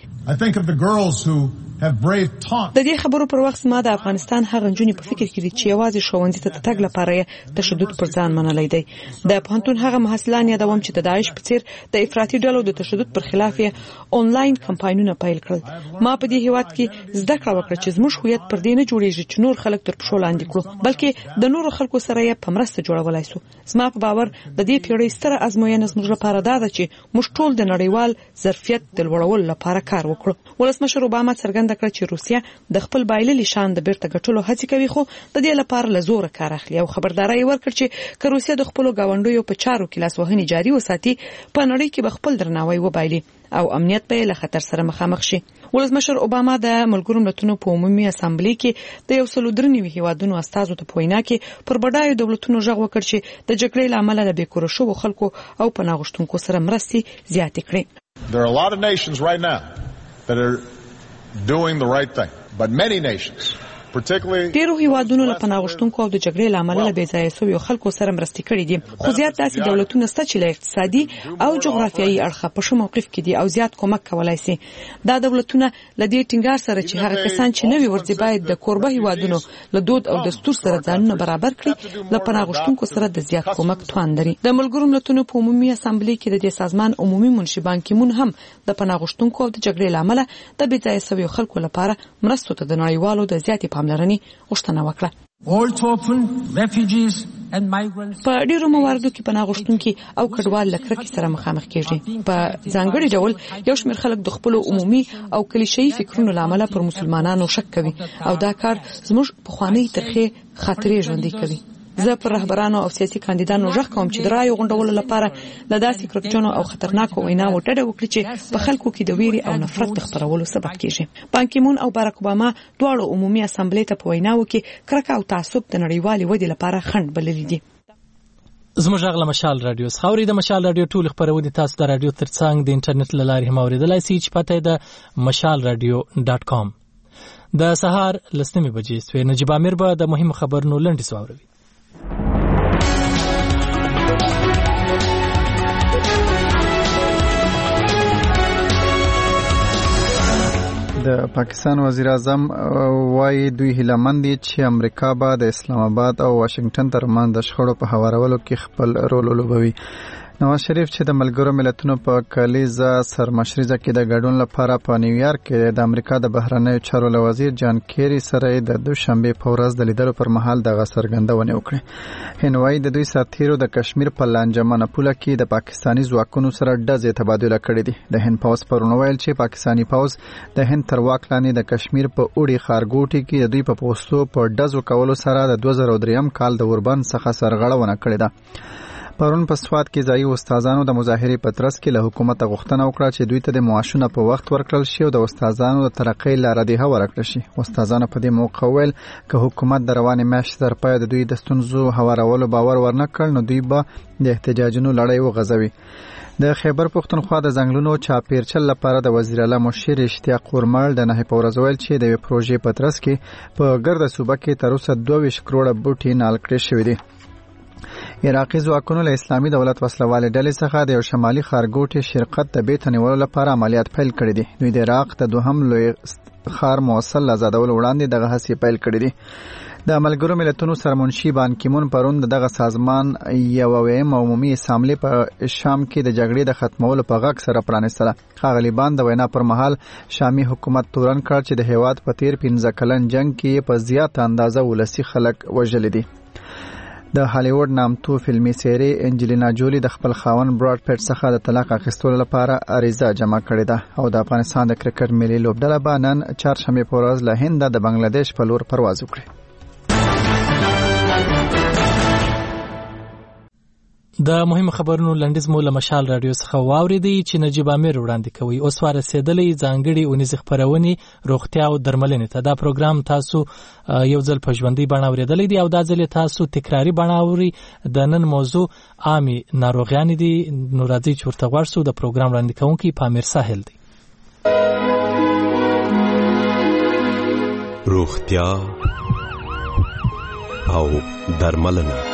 د دې خبرو پر وخت ما د افغانستان هغه نجونې په فکر کې دي چې یوازې ښوونځي ته د تګ لپاره یې تشدد پر ځان منلی دی. د پوهنتون هغه محصلان یادوم چې د داعش په څیر د افراطي ډلو د تشدد پر خلاف یې آنلاین کمپاینونه پیل کړل. ما په دې هیواد کې زده کړه وکړه چې زموږ هویت پر دې نه جوړیږي چې نور خلک تر پښو لاندې کړو بلکې د نورو خلکو سره یې په مرسته جوړولای سو. زما په باور د دې پیړۍ ستره ازموینه زموږ لپاره دا ده چې موږ ټول د نړیوال ظرفیت د لوړولو لپاره کار وکړو. ولسمشر اوباما څرګنده کړه چې روسیه د خپل بایللي شان د بیرته ګټلو هڅې کوي خو د دې لپاره له زوره کار اخلي او خبرداری ورکړ چې که روسیه د خپلو ګاونډیو په چارو کې لاسوهنې جاري وساتي په نړۍ کې به خپل درناوی وبایلي او امنیت به له خطر سره مخامخ شي. ولسمشر اوباما د ملګرو ملتونو په عمومي اسامبلۍ کې د یو سل درې نوي هیوادونو استازو ته په وینا کې پر بډایو دولتونو غږ وکړ چې د جګړې له امله د بېکوره شوو خلکو او پناه غوښتونکو سره مرستې زیاتې کړي. There are a lot of nations right now that are doing the right thing, but many nations ډیرو هیوادونو له پناه غوښتونکو او د جګړې له امله له بې ځایه شویو خلکو سره مرستې کړې دي، خو زیات داسې دولتونه شته چې له اقتصادي او جغرافیایي اړخه په ښه موقف کې دي او زیات کومک کولی شي. دا دولتونه له دې ټینګار سره چې هغه کسان چې نوي ورځي باید د کوربه هیوادونو له دود او دستور سره ځانونه برابر کړي، له پناه غوښتونکو سره د زیات کومک توان لري. د ملګرو ملتونو په عمومي اسامبلۍ کې د دې سازمان عمومي منشي بان کی مون هم د پناه غوښتونکو او د جګړې له امله د بې ځایه شویو خلکو لپاره مرستو ته د نړیوالو د زیاتې پاملرنې غوښتنه وکړه. په ډیرو مواردو کې پناه غوښتونکي او کډوال له کرکې سره مخامخ کیږي. په ځانګړي ډول یو شمېر خلک د خپلو عمومي او کلیشه‌ایي فکرونو له امله پر مسلمانانو شک کوي او دا کار زموږ پخوانۍ ترخې خاطرې ژوندۍ کوي. زه پر رهبرانو او سیاسي کاندیدانو ژغ کوم چې د رایو غونډولو لپاره له داسې کرکټونو او خطرناکو ویناوو ډډه وکړي چې په خلکو کې د ویرې او نفرت د خپرولو سبب کیږي. بان کی مون او باراک اوباما دواړو عمومي اسامبلې ته په ویناوو کې کرکه او تعصب د نړیوالې ودې لپاره خنډ بللي دي. زموږ غږ له مشال رادیو څخه اوري. د مشال رادیو ټول خبرونه تاسو د رادیو ترڅنګ د انټرنیټ له لارې هم اوریدلای شئ چې پته ده مشال رادیو ډاټ کام. د سهار لسنیمه بجې سوې نجيب امیر به د مهم خبرونو لنډیز واوروي. د پاکستان وزیر اعظم وايي دوی هیلهمند دي چې امریکا به د اسلام آباد او واشنگټن ترمنځ د شخړو په هوارولو کې خپل رول ولوبوي. نواز شریف چې د ملګرو ملتونو په کلیزه سرمشریزه کې د ګډون لپاره په نیویارک کې د امریکا د بهرنیو چارو وزیر جان کیری سره د دوشنبه په ورځ د لیدلو پر مهال د غسرګندونه وکړه. هنوای د دوی ساتیرو د کشمیر په لانجمنه پوله کې د پاکستانی ځواکونو سره ډزې تبادله کړې دي. د هند پاوز پرونه ویل چې پاکستانی پاوز د هند تر واک لاندې د کشمیر په اوړي خارګوټي کې د دوی په پوسټو په ډزو کولو سره د دوه زره درې کال د اوربند څخه سرغړونه کړې ده. پرون په سواد کې ځایي استادانو د مظاهرې په ترڅ کې له حکومت غوښتنه وکړه چې دوی ته د معاشونه په وخت ورکړل شي او د استادانو د ترقۍ لاره دی ورکړل شي. استادانو په دې موقع ویل چې حکومت د روانې میاشتې تر پایه د دوی د ستونزو هوارولو باور ورنکړ نو دوی به د احتجاجونو لړۍ وغځوي. د خیبر پښتونخوا د ځنګلونو چاپیرچل لپاره د وزیر اعلی مشیر اشتیاق قورمل د نه په ورځ ویل چې د پروژې په ترڅ کې په ګرد صوبه کې تر اوسه دوه ویشت کروڑه بوټي نال کړی شوی دي. عراقي ځواکونو له اسلامي دولت وسلوالې ډلې څخه د یو شمالي خارګوټي شرکت د بیت نیولو لپاره عملیات پیل کړي دي. دوی د عراق د دوهم لوی خار موصل آزادولو وړاندې دغه هڅې پیل کړي دي. د ملګرو ملتونو سرمنشي بان کی مون پرون دغه سازمان یو ویم عمومي اسامبلې په شام کې د جګړې د ختمولو په غږ سره پرانیستله. غالیبان د وینا پر مهال شامي حکومت تورن کړ چې د هیواد په تیر پنځه کلن جنگ کې په زیات اندازه ولسی خلک وژل دي. د هالیوډ نامتو فلمي سیری انجلینا جولی د خپل خاوند براډ پیټ څخه د طلاق اخیستلو لپاره عریضه جمع کړې ده او د افغانستان د کرکټ ملي لوبډله به نن چهارشنبه په ورځ له هند د بنگلاديش په لور پرواز وکړي. د مهم خبرونو لنډیز مو له مشال رادیو څخه واوریدي چې نجيب امیر وړاندې کوي. اوس ورسېدلې ځانګړي اونیز خبرونه روغتیا او درملنې ته. دا پروګرام تاسو یو ځل په ژوندۍ بڼه اوریدلې دي او دا ځل تاسو تکراری بڼه اوري. د نن موضوع عامي ناروغیان دي. نو راځي چې ورته ورسو. د پروګرام وړاندې کوونکی پامیر ساحل دی. روغتیا او درملنه.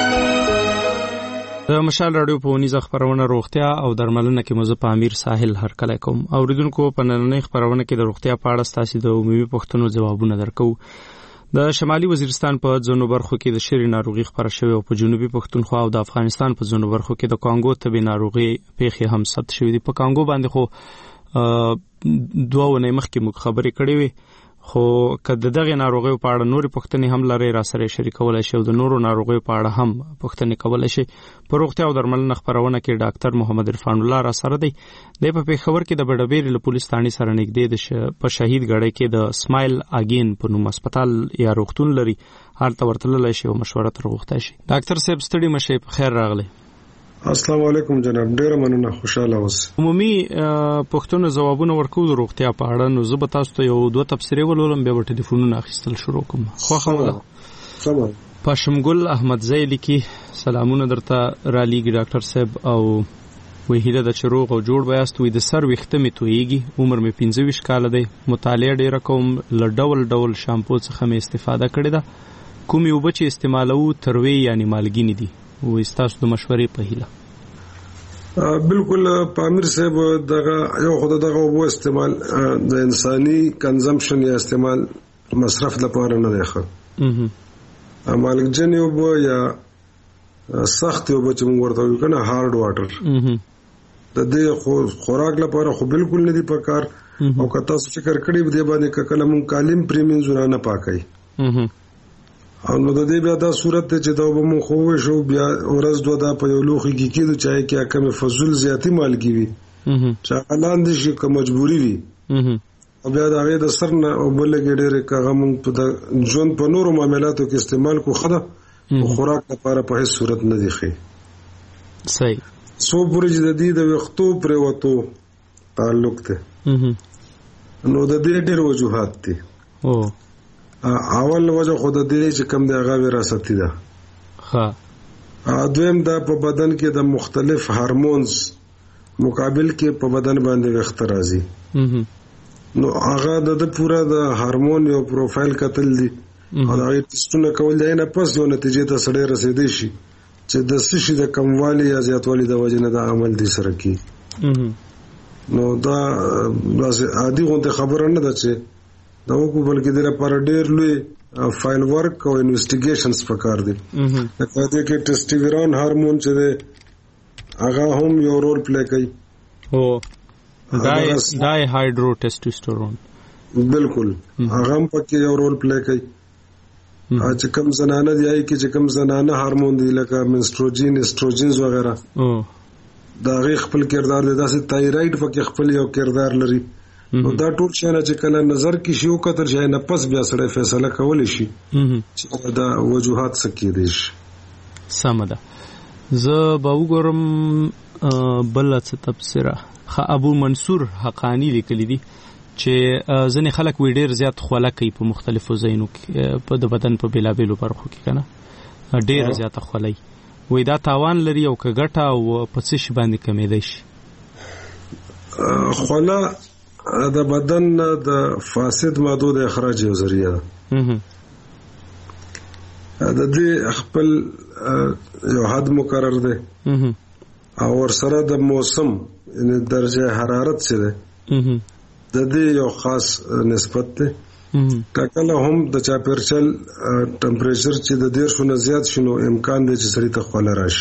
د مشال رادیو په ونیزه خبرونه روغتیا او درملنه کې مزه په امیر ساحل هرکلی کوم. اوریدونکو په نننۍ خبرونه کې د روغتیا په اړه ستاسو د عمومي پوښتنو ځوابونه درکو. د شمالي وزیرستان په ځینو برخو کې د شری ناروغي خبره شوې او په جنوبي پښتونخوا او د افغانستان په ځینو برخو کې د کانګو طبي ناروغي پیښې هم ثبت شوې دي. په کانګو باندې خو دوه ونې مخکې موږ خبرې کړې وې خو کله دغه ناروغي په اړه نورې پوښتنې هم لري را سره شریکولای شي او د نورو ناروغي په اړه هم پوښتنې کولای شي. په روغتیا او درملنه خبرونه کې ډاکټر محمد عرفان الله را سره دی. د په پیښور کې د بډبېر له پولیس ثاني سره نږدې د په شهید غړې کې د سمایل اگین په نوم هسپتال یا روغتون لري. هلته ورتللی شي او مشوره تر غوښته شي. ډاکټر صاحب ستړي مشه په خیر راغلی. السلام علیکم جناب. ډیر مننه. خوشاله اوسئ. عمومي پښتون ځوابونه ورکو د روغتیا په اړه. نو زه به تاسو ته یو دوه تفسیرې ولولم بیا به ټلیفونونه اخیستل شروع کوم. خو خبره سلام. پاشمګل احمد زیلی کی سلامونه درته را لېږي ډاکټر صاحب او وی هیله د چروغ او جوړ بیاست. وی د سر وخته می تویږي. عمر می پنځه ویشت کال دی. مطالعه ډیره کوم. ل ډول ډول شامپو څخه می استفاده کړې ده. کومې اوبه چې استعمالوو تروي یعنی مالګینې دي. و استاسو د مشورې په هیله. بالکل پامیر صاحب دغه یو خدای دغه وبو استعمال د انساني کنزمپشن یا استعمال مصرف لپاره نه دی ښه. مالګجن وبو یا سخت وبو چې موږ ورته وایو کنه هارد واټر د دې خوراک لپاره خو بالکل نه دی پکار. او که تاسو فکر کړی دی باندې کله موږ کالم پریمین زونه پاکای او نو د دې بیا دا صورت ته چې دا به مو خو شو بیا ورځ دوه دا په یو لوخي کې کېدو چای کې کم فضول زیاتی مالګي وي چې اعلان دي چې مجبوری وي او بیا دا غي د سر نه او بل ګډره کغه مونږ په ژوند په نورو معاملاتو کې استعمال کو خده خوراک لپاره په هیڅ صورت نه دی ښه. صحیح. سو پورې چې د دې د وختو پرې وته تعلق ته نو د دې ډېر وجوهات دي. او اول وجه خود دې چې کم دی هغه وراثتي ده. ها دویم دا په بدن کې د مختلف هارمونز مقابل کې په بدن باندې وخت راځي. نو هغه د پورا د هارمون یو پروفایل کتل دي او دا یې ټیسټونه کول دی نه پس یو نتیجې ته سړی رسیدي شي چې د سشي د کموالي یا زیاتوالي د وجه نه د عمل دي سره کی. نو دا عادي غونډه خبره نه ده چې دا وکړو، بلکې د لپاره ډېر لوی فایل ورک او انویسټیګیشنز پکار دي. لکه دې کې ټیسټوسټیرون هارمون چې دی هغه هم یو رول پلی کوي. او دای دای هایدرو ټیسټوسټیرون بالکل هغه هم پکې یو رول پلی کوي. چې کوم زنانه دی آی کې چې کوم زنانه هارمون دی لکه منستروجین استروجینز وغیرہ دا غي خپل کردار دی. داسې تایراید پکې خپل یو کردار لري. نو دا ټول شي نه چې کله نظر کې شي او کتر شي نه پس بیا سره فیصله کول شي چې دا وجوهات سکه دي. سم ده. زه به وګورم بل څه تفسیره. خ ابو منصور حقانی لیکلی دي چې ځنې خلک وی ډېر زیات خوله کوي په مختلفو ځایونو کې په د بدن په بیلابیلو برخو کې کنه ډېر زیات خوله وي دا تاوان لري او که ګټه او په څه شي باندې کمېدای شي. خوله د بدن د فاسد مادو د اخراج یو ذریعہ ده. د دې خپل یو حد مقرر ده او ورسره د موسم یعنی درجه حرارت څه ده د دې یو خاص نسبت ده. کله هم د چاپیرچل ټمپریچر چې د ډیر شونه زیات شنو امکان دی چې سړی ته خوله راشي.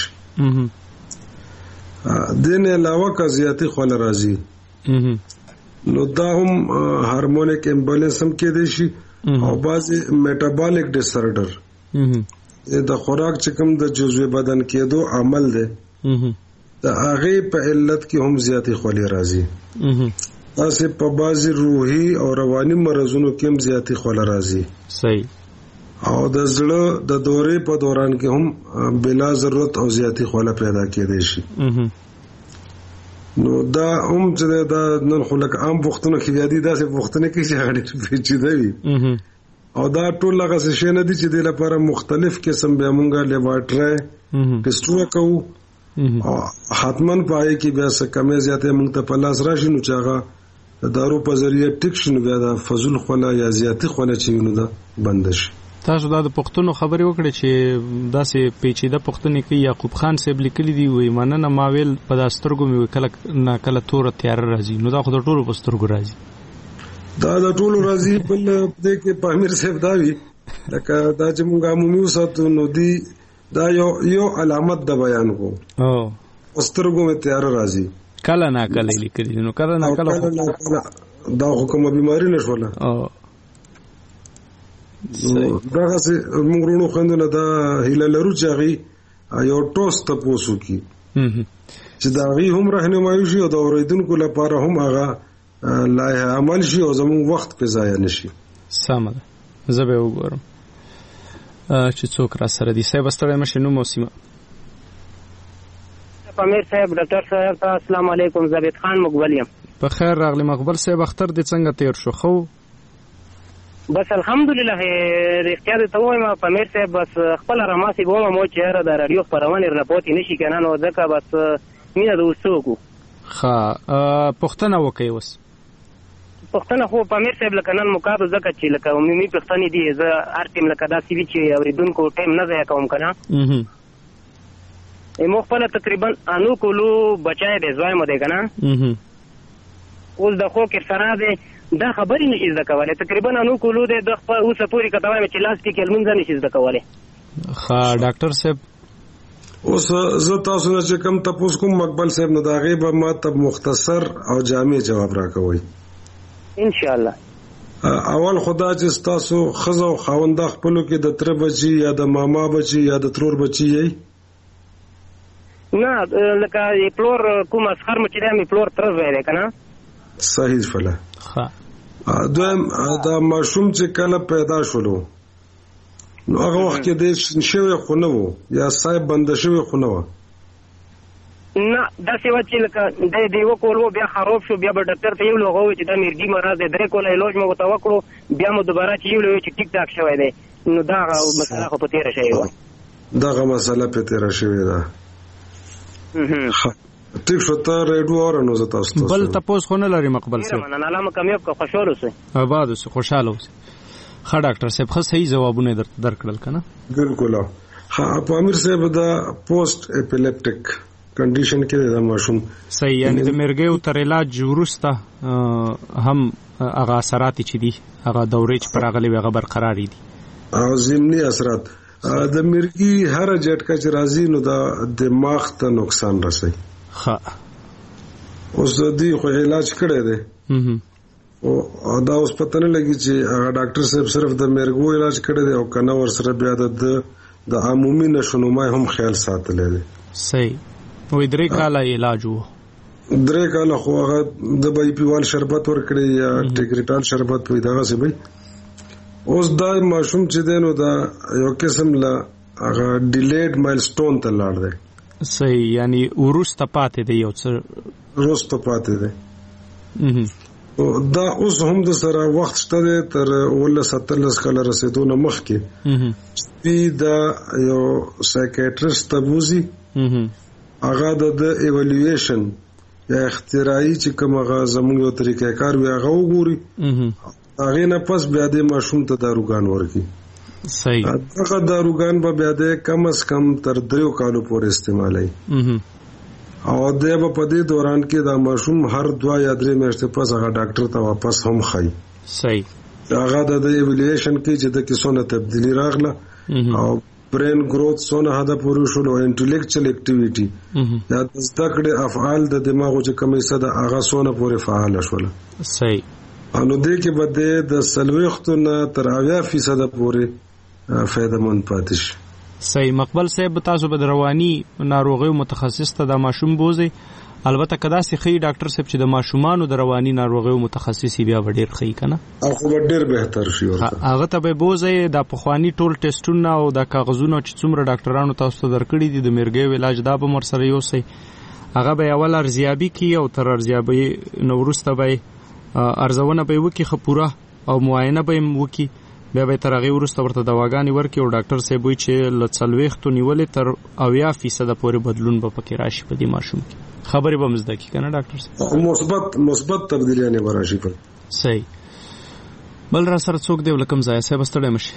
دین علاوه کا زیاتی خوله راځي نو دا هم هارمونیک امبالانس هم کې دی شي او بعضی میټابولیک ډیسارډر د خوراک چې کوم د جزوی بدن کېدو عمل دی دا هغه په علت کې هم زیاتی خوله راځي. تاسو په بعضی روحي او رواني مرزونو کې هم زیاتی خوله راځي. صحیح. او د زړه د دورې په دوران کې هم بلا ضرورت او زیاتی خوله پیدا کېدای شي. نو دا هم چې دا نن خلک عام وختونو کې یادي داسې وختونه کې چې هغه پیچیده وي او دا ټول هغه څه نه دي چې د لپاره مختلف قسم به مونږه لیبارټری ټیسټونه کوو او حتمن پای کې بیا څه کمې زیاتې مونږ ته په لاس راشي نو چې هغه دارو په ذریعہ ټیک شنو بیا دا فضل خوله یا زیاتی خوله چې نو دا بند شي. تاسو دا د پښتون خبرې وکړې چې داسې پیچیده پښتون کې یعقوب خان صاحب لیکلي دی وي مننه ماویل په داسترګو مې کله نه کله تور تیار راځي نو دا خو د ټولو پسترګو راځي. دا د ټولو راځي بل دې کې پامیر صاحب دا وی لکه دا چې موږ عمومي وساتو نو دی دا یو یو علامت د بیان کو او پسترګو مې تیار راځي کله نه کله لیکلي نو کله نه کله دا حکم بیماری نشوله او دا څه موږ ورونو خوندنه دا هیله لرو چې هغه یو ټوس تاسو کی چې دا غي هم راهنمایي شي او د اوریدونکو لپاره هم هغه لایحه عمل شي او زموږ وخت په ضایع نشي. سم ده. زه به وګورم چې څوک را سره دي. صاحب ستړی مشه نو موسیمه پامیر صاحب ډاکټر صاحب السلام علیکم. زبید خان مقبل یم. په خیر راغلی مقبل صاحب. اختر دې څنګه تیر شو؟ خو بس الحمدلله رښتیا دې ته وایم پامیر صاحب بس خپل رماسي بوم مو چې را د رادیو خبرونه رپورټ نشي کنه نو ځکه بس مینه د وسوکو ښه پښتنه وکي وس پښتنه خو پامیر صاحب لکه نن مقابل ځکه چې لکه عمومي پښتني دي زه هر ټیم لکه داسې وی چې اوریدونکو ټیم نه ځای کوم کنه مو خپل تقریبا انو کولو بچای دې ځوای مو دی کنه اوس د خو کې سره دې دا خبرې نشي زده کولای تقریبا انو کولو دې د خپل اوسه پوری کتاوی چې لاس کې کلمون ځنه نشي زده کولای. ښه ډاکټر صاحب اوس زه تاسو نه چې کوم تاسو کوم مقبل صاحب نه دا غیبه ما ته مختصر او جامع جواب راکوي ان شاء الله. اول خدا چې تاسو خزو خاوند خپلو کې د تر بچي یا د ماما بچي یا د ترور بچي یې نه لکه پلور کوم اسخر مچ دی می پلور تر وې کنه صحیح فله. ها دویم دا ماشوم چې کله پیدا شولو نو هغه وخت کې د شوی خو نه وو یا صاحب بند شوی خو نه وو نه دا څه و چې لکه د دیو کولو بیا خراب شو بیا به ډاکټر ته یو لغوي چې دا مرګي مرز دی درې کوله علاج مو وتوکړو بیا مو دوباره چې یو لوي چې ټیک ټاک شوی دی نو دا مسله خو په تیر شوی و دغه مسله په تیر شوی ده ټیک شو ته ریډیو اورنو زه تاسو ته بل تاسو خو نه لري مقبل سره نه نه علامه کامیاب کو خوشاله اوسه آباد اوسه خوشاله اوسه ښه ډاکټر صاحب خو صحیح جوابونه درکړل کنه بالکل ها په امیر صاحب دا پوسټ اپیلیپټیک کنډیشن کې دا ماشوم صحیح یعنی د مرګ تر علاج ورسته هم هغه اثرات چې دي هغه دورې چې پرغلي وغه برقرار دي او ضمني اثرات د مرګي هر جټکا چې راځي نو دا دماغ ته نقصان رسي ها اوس دې خو علاج کړی دی او دا اوس پته نه لګي چې هغه ډاکټر صاحب صرف د مرګو علاج کړی دی او کنه ور سره بیا د د عمومي نشونمای هم خیال ساتلی دی صحیح وې درې کاله علاج وو درې کاله خو هغه د بای پی وال شربت ورکړي یا ټیکریټال شربت وې دغه څه به اوس دا ماشوم چې دی نو دا یو قسم لا هغه ډیلیډ مایلسټون ته لاړ دی صحیح یعنی ورسته پاتې دی یو څه ورسته پاتې دی دا اوس هم د سره وخت شته دی تر ولس اتلس کاله رسیدو نه مخکې چې دا یو سایکیټریسټ ته بوزي هغه د ایوالویشن یا اختراعي چې کوم هغه زموږ یو طریقې کار وي هغه وګوري هغه نه پس بیا د ماشوم ته داروګان ورکي صحیح هغه داروګان به بیا د کم از کم تر دریو کالو پورې استعمالي او د په دې دوران کې دا ماشوم هر دوا یا درې میاشتې پس هغه ډاکټر ته واپس هم خای صحیح هغه د ایوالویشن کې چې د کیسونه تبدیلی راغله او برین گروث سونه هدا پورې شول او انټلیکچوال اکټیویټي دا د زده کړې افعال د دماغ چې کومه څه د هغه سونه پورې فعال شول صحیح انو دې کې بده د سلويختو نه تر اویا فیصد پورې فائدہ مند پاتې شي صحیح مقبل صاحب تاسو به رواني ناروغي متخصص ته د ماشوم بوزي البته کدا سي خي ډاکټر صاحب چې د ماشومانو د رواني ناروغي متخصصي بیا ډېر خي کنه او خو ډېر بهتر شي ورته هغه ته به بوزي د پخوانی ټول ټیسټونه او د کاغذونو چې څومره ډاکټرانو تاسو ته درکړي دي د مرګي علاج دا به مر سره یوسي هغه به اول ارزیابي کی او تر ارزیابي نورسته به ارزونه به وکي خپوره او معاینه به وکي بیا به تر هغه ورسته ورته دواګانې ورکي او ډاکټر صاحب وی چې لڅلويختو نیولې تر اویا فیصد پورې بدلون به پکې راشي په دې ماشوم کې خبرې به مزده کی کنه ډاکټر صاحب مثبت مثبت تبدیلیاں به راشي په صحیح بل را سره څوک دی ولکم ځای صاحب ستړی مشي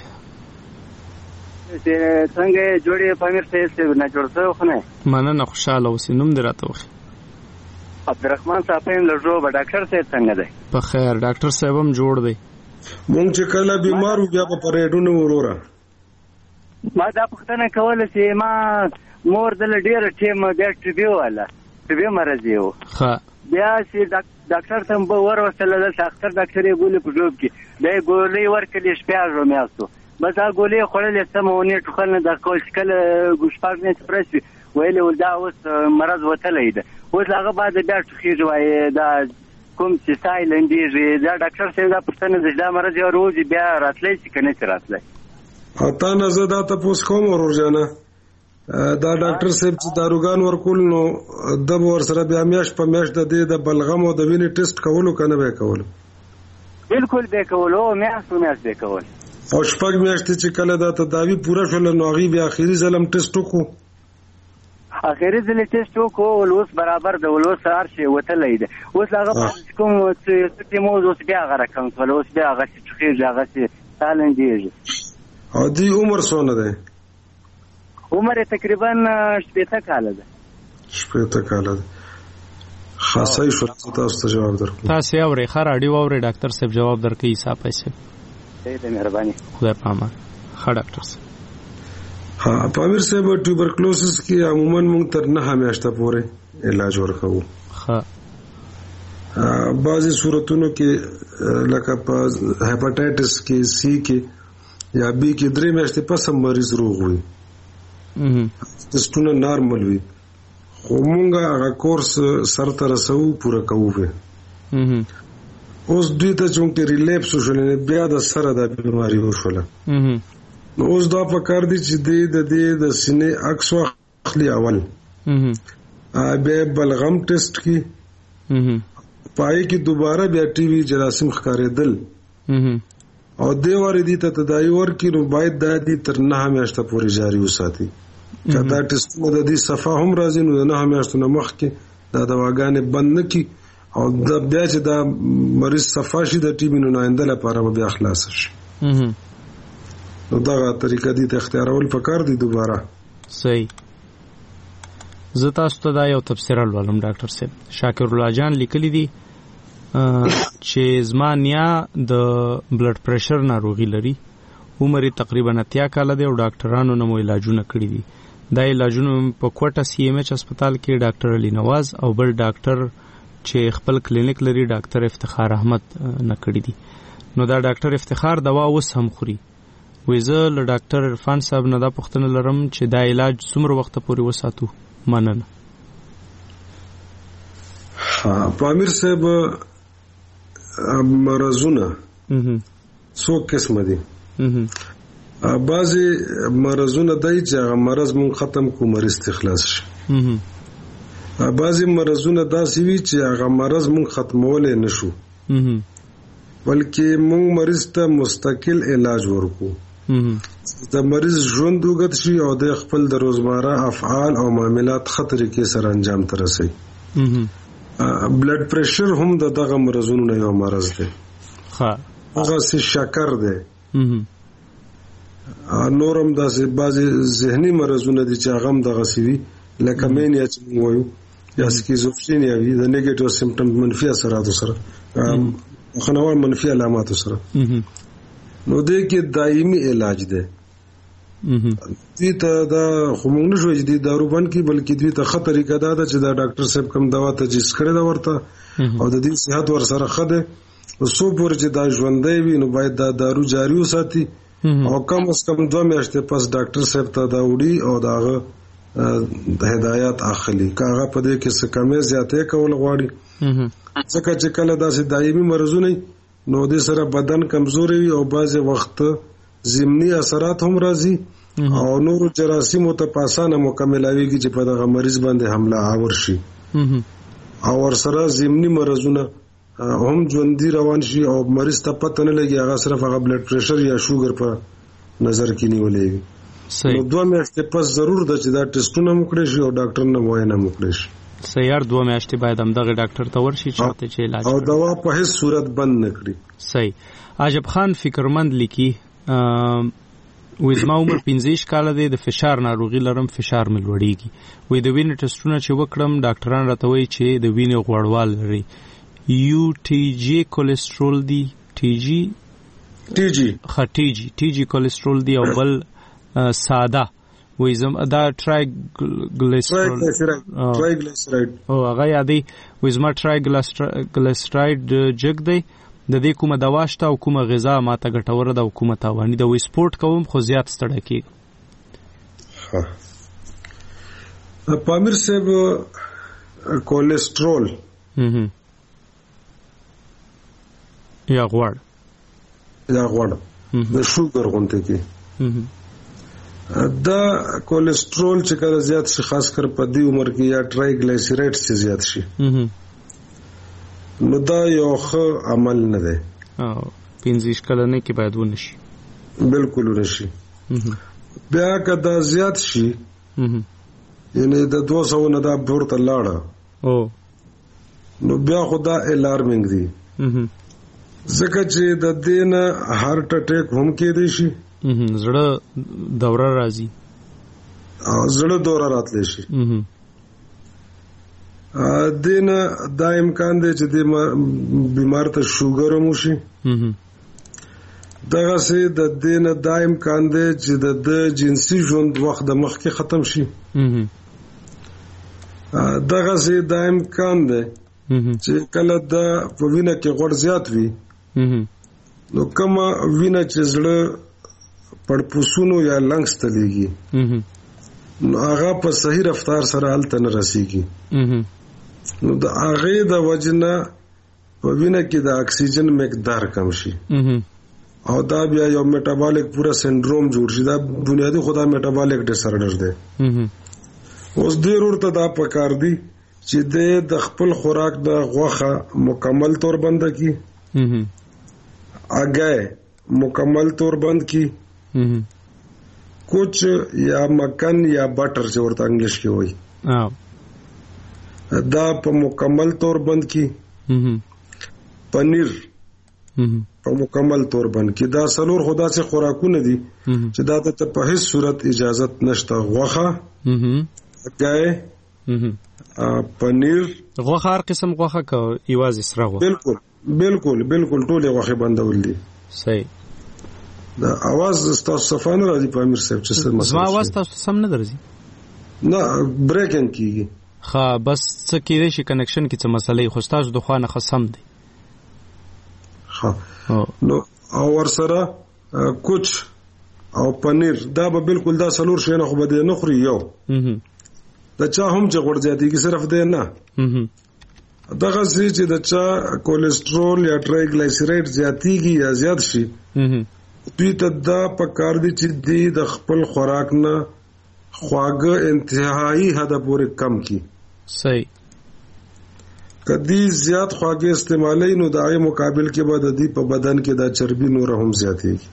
چې څنګه جوړې پامیر ته نه جوړ څه خو نه نه خوشاله اوسې نوم دې راته وخی عبدالرحمن صاحب له جو ډاکټر صاحب څنګه دی په خیر ډاکټر صاحب هم جوړ دی مونږ چې کله بیمارو بیا په پریډونو ورورا ما دا پښتنه کوله چې ما مور دل ډیر ټیم ډاکټر دی والا به مرز یو ها بیا چې ډاکټر ته به ور وسله د ډاکټر ډاکټر یې ګولې په جوب کې د ګولې ورکلې شپږ میاشتو بس هغه ګولې خړلې سمونه ټخل نه د کول کله ګوشپاګ نه سپرسي ویلې ولدا اوس مرز وتلې ده اوس هغه بعد بیا ټخیږي وای دا کوم چې سایلند دی دا ډاکټر څنګه دا پښتنه زړه مرز یو روز بیا راتلې چې کنه چې راتلې اته نه زدا ته پوس کوم ورورجانه دا ډاکټر صاحب چې داروګان ورکول نو د ور سره بیا میاش په میاش د دې د بلغم او د وینې ټیسټ کولو کنه به کول بالکل به کولو میاش په میاش به کول او شپږ میاشتې چې کله دا تداوی پوره شول نو غي بیا اخیری ځلم ټیسټ وکړو اخیری ځل ټیسټ وکړو ولوس برابر د ولوس هر شي وتلې ده اوس هغه کوم چې موضوع بیا غره کوم ولوس بیا هغه چې خېږي هغه چې سالن دیږي او دی عمر څونه ده عمر تقریبا شپږ کاله ده شپږ کاله ده خاصه شو تاسو ته جواب درکړم تاسو یې اوري خار اړي ووري ډاکټر صاحب جواب درکې حساب پیسې دې مهرباني خدای پامه ښه ډاکټر صاحب ها پامیر صاحب ټوبرکلوسس کې عموما موږ تر نه همیاشته پورې علاج ورکوو ها بعضی صورتونو کې لکه په هپاتایټس کې سی کې یا بی کې درې میاشتې پس هم مریض روغ وي ټسټونه نارمل وي خو مونږه هغه کورس سر ته رسو پوره کوو به اوس دوی ته چې ریلیپس وشول بیا د سره د بیماری وشول نو اوس دا په کار دي چې د دې د سینې عکس واخلي اول ا به بلغم ټیسټ کی پای کې دوباره بیا ټي وی جراثیم ښکارېدل او د وری دي ته تداوی ورکړي نو باید د دې تر نه میاشتې پورې جاری وساتي چې دا ټیسټونه د دې صفه هم راځي نو نه میاشتې نه مخکې دا دواګانې بند نه کی او د بیا چې دا مریض صفه شي د ټي بي نو آینده لپاره بیا خلاص شي نو دا طریقه دي ته اختیارول پکار دي دوباره. صحیح. زه تاسو ته دا یو تفسیر ولولم ډاکټر صاحب. شاکر الله جان لیکلی دي چې زما نیا د بلډ پریشر ناروغي لري، عمر تقریبا اتیا کال دی او ډاکټرانو نه مو علاجونه کړی دي. دا علاجونه په کوټه سی ایم ایچ هسپتال کې ډاکټر علي نواز او بل ډاکټر چې خپل کلینیک لري ډاکټر افتخار احمد نه کړی دي. نو دا ډاکټر افتخار دوا اوس هم خوري. وې زه له ډاکټر عرفان صاحب نه دا پوښتنه لرم چې دا علاج څومره وخت پورې وساتو؟ مننه. په امیر صاحب مرضونه څو قسمه دي. بعضی مرضونه دای چې هغه مرض مون ختم کو مریض استخلاص شي. بعضی مرضونه داسې وي چې هغه مرض مون ختمول نه شو بلکې مون مریض ته مستقل علاج ورکو. د مریض ژوند وګت شي او د خپل د روزمره افعال او معاملات خطر کې سره انجام ته رسي. بلډ پریشر هم د دغه مرزونو نه یو مرز دی. ها هغه سي شکر دی. نورم داسې بعضی ذهني مرزونه دي چې هغه هم دغه سوي لکه مینیا چې وایو یا سکیزوفرینیا وي د نیگیټیو سیمټم منفي اثرات سره خنوار منفي علامات سره نو دې کې دایمي علاج دی. دې ته دا خمون نشو چې د دارو بند کې بلکې دې ته خطر کې دا ده چې دا ډاکټر صاحب کوم دوا تجویز کړی دا ورته او د دې صحت ور سره خده او سو پور چې دا ژوندې وي نو باید دا دارو جاری وساتي او کم از کم دوه میاشتې پس ډاکټر صاحب ته دا وړي او داغه د هدایت اخلي کاغه په دې کې څه کمې زیاتې کول غواړي ځکه چې کله داسې دایمي مرزونه نو دې سره بدن کمزوري وي او بعضې وخت ضمني اثرات هم راځي او نورو جراثیمو ته په اسانه مکملويږي چې په دغه مریض باندې حمله آور شي او ورسره ضمني مرزونه هم ژوندۍ روان شي او مریض ته پته نه لګي هغه صرف هغه بلډ پریشر یا شوګر په نظر کې نیولې وي. نو دوه میاشتې پس ضرور ده چې دا ټیسټونه وکړي شي او ډاکټر نه معاینه وکړي شي. سیار دوه میاشتې باید هم دغه ډاکټر ته ورشي چې چې علاج او دوا په هیڅ صورت بند نه کړي. صحیح. عجب خان فکرمند لیکي وې زما عمر پنځه کاله دی، د فشار ناروغي لرم، فشار مې لوړیږي. وې د وینې ټیسټونه چې وکړم ډاکټران راته وایي چې د وینې غوړوال لري. یو ټي جي کولیسټرول دی، ټي جي ټي جي ها ټي جي ټي جي کولیسټرول دی او بل ساده وې زم دا ټرایګلیسرایډ ټرایګلیسرایډ او هغه یادی وې زما ټرایګلیسرایډ جګ دی. د دې کومه دوا شته او کومه غذا ماته ګټوره ده او کومه تاواني ده؟ وې سپورت کوم خو زیات ستړی کېږم. پامیر صاحب کولیسټرول یا غوړ یا غوړ د شوګر غونډه کې دا کولیسټرول چې کله زیات شي خاص کر په دې عمر کې یا ټرایګلیسرایډ چې زیات شي نو دا یو ښه عمل نه دی. او پنځه کلنه کې باید ونشي. بالکل ونشي. بیا که دا زیات شي یعنی د دوه سوه نه دا پورته لاړه او نو بیا خو دا الارمینګ دی ځکه چې د دې نه هارټ اټیک هم کېدی شي، زړه دوره راځي او زړه دوره راتلی شي. دین دا امکان دی چې د بیمار ته شوګر هم وشي. دغسې د دین دا امکان دی چې د جنسي ژوند وخت د مخکې ختم شي. دغسې دا امکان دی چې کله د په وینه کې غوړ زیات وي نو کومه وینه چې زړه پړپوسونو یا لنګس ته لیږي نو هغه په صحیح رفتار سره هلته نه رسیږي. نو د هغې د وجې نه په وینه کې د اکسیجن مقدار کم شي او دا بیا یو میټابولیک پورا سندروم جوړ شي. دا بنیادی خدا میټابولیک ډیسارډر دی. اوس ډیر ورته دا پکار دی چې د خپل خوراک د غوښه مکمل طور بند کی، اگے مکمل طور بند کی، کچھ یا مکن یا بٹر چې ورته انګلیش کې وایي دا په مکمل طور بند کی، پنیر په مکمل طور بند کی. دا سلور خدا سے خوراکونه دي چې دا ته په هیڅ صورت اجازت نشته. غوښه، اگے، پنیر، غوښه هر قسم غوښه کو ایوازي سره غوښه. بالکل بالکل بالکل ټول غوښه بندول دي. صحیح. دا आवाज تاسو صفانه راځي په امیر صاحب چې څه مسله. زما आवाज تاسو سم نه درځي؟ نه بریکینګ کیږي. ها بس څه کېږي چې کنیکشن کې څه مسلې خو تاسو د خوانه خصم دي. ها نو او ورسره کوچ او پنیر دا به بالکل دا سلور شي نه خو به نه خوري. یو دا چا هم چې غوړ زیاتېږي صرف دی نه، دغه سي چې د چا کولیسټرول یا ټرایګلایسیراید زیاتېږي یا زیات شي دوی ته دا پکار دي چې دی د خپل خوراک نه خواږه انتهایی حد پورې کم کی. صحیح. کدی زیات خواږه استعمالي نو دغه مقابل کې به د دې په بدن کې دا چربي نور هم زیاتېږي.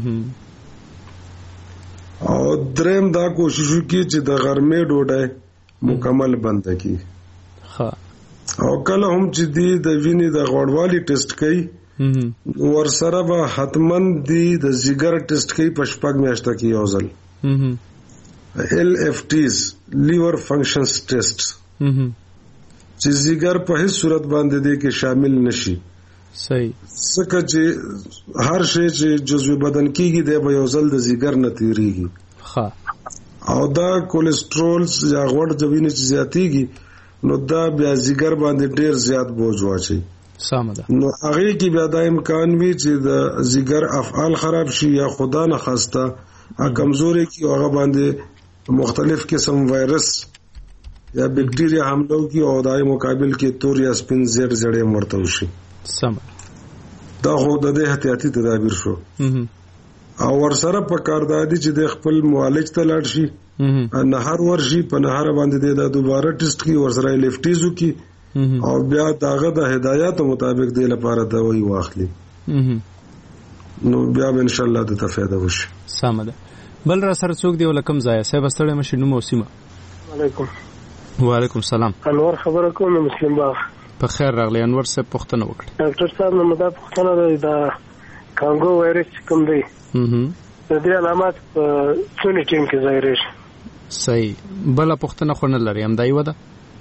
او دریم دا کوشش وکړي چې د غرمې ډوډۍ مکمل بند کړي. ها او کله هم چې دی د وینې د غوړوالي ټیسټ کوي ور سره به حتمن دی د جګر ټیسټ کوي په شپږ میاشتو کې یو ځل. ایل اف ټیز لیور فنکشنز ټیسټ چې جګر په هیڅ صورت باندې دی کې شامل نشي. صحیح. څنګه چې هر شی چې جزو بدن کېږي دی به یو ځل د جګر نه تیریږي. ها او دا کولیسټرول یا غوړ د وینې چې زیاتېږي نو دا بیا جګر باندې ډیر زیات بوج واچي. سمه ده. نو هغه کې بیا د امکان وي چې د جګر افعال خراب شي یا خدا نه خواسته کمزوري کی هغه باندې مختلف قسم وایرس یا بیکټیریا حمله کوي او دای مقابل کې تور یا سپین زیړ زړې مرته وشي. سمه. دا خو د دې احتیاطي تدابیر شو. او ورسره په کار دادي چې د خپل معالج ته لاړ شي، نه هر ورشي په نه هر باندې د دوباره ټیسټ کی ورسره لیفټیزو کی او بیا داغه د هدایت مطابق دی لپاره دوايي واخلي. نو بیا ان شاء الله د تفاده وشي. سمه ده. بل را سره څوک دی ولکم ځای سه بستړې مشه نو موسمه. وعلیکم. وعلیکم سلام. انور خبره کوم مسلم باغ. په خیر راغلی انور صاحب پوښتنه وکړه. ډاکټر صاحب نو مدا پوښتنه ده دا کانګو وایرس کوم دی؟ هم د دې علامات په څونی ټیم کې ظاهر شي. صحیح. بل پوښتنه خو نه لري هم دا یو ده.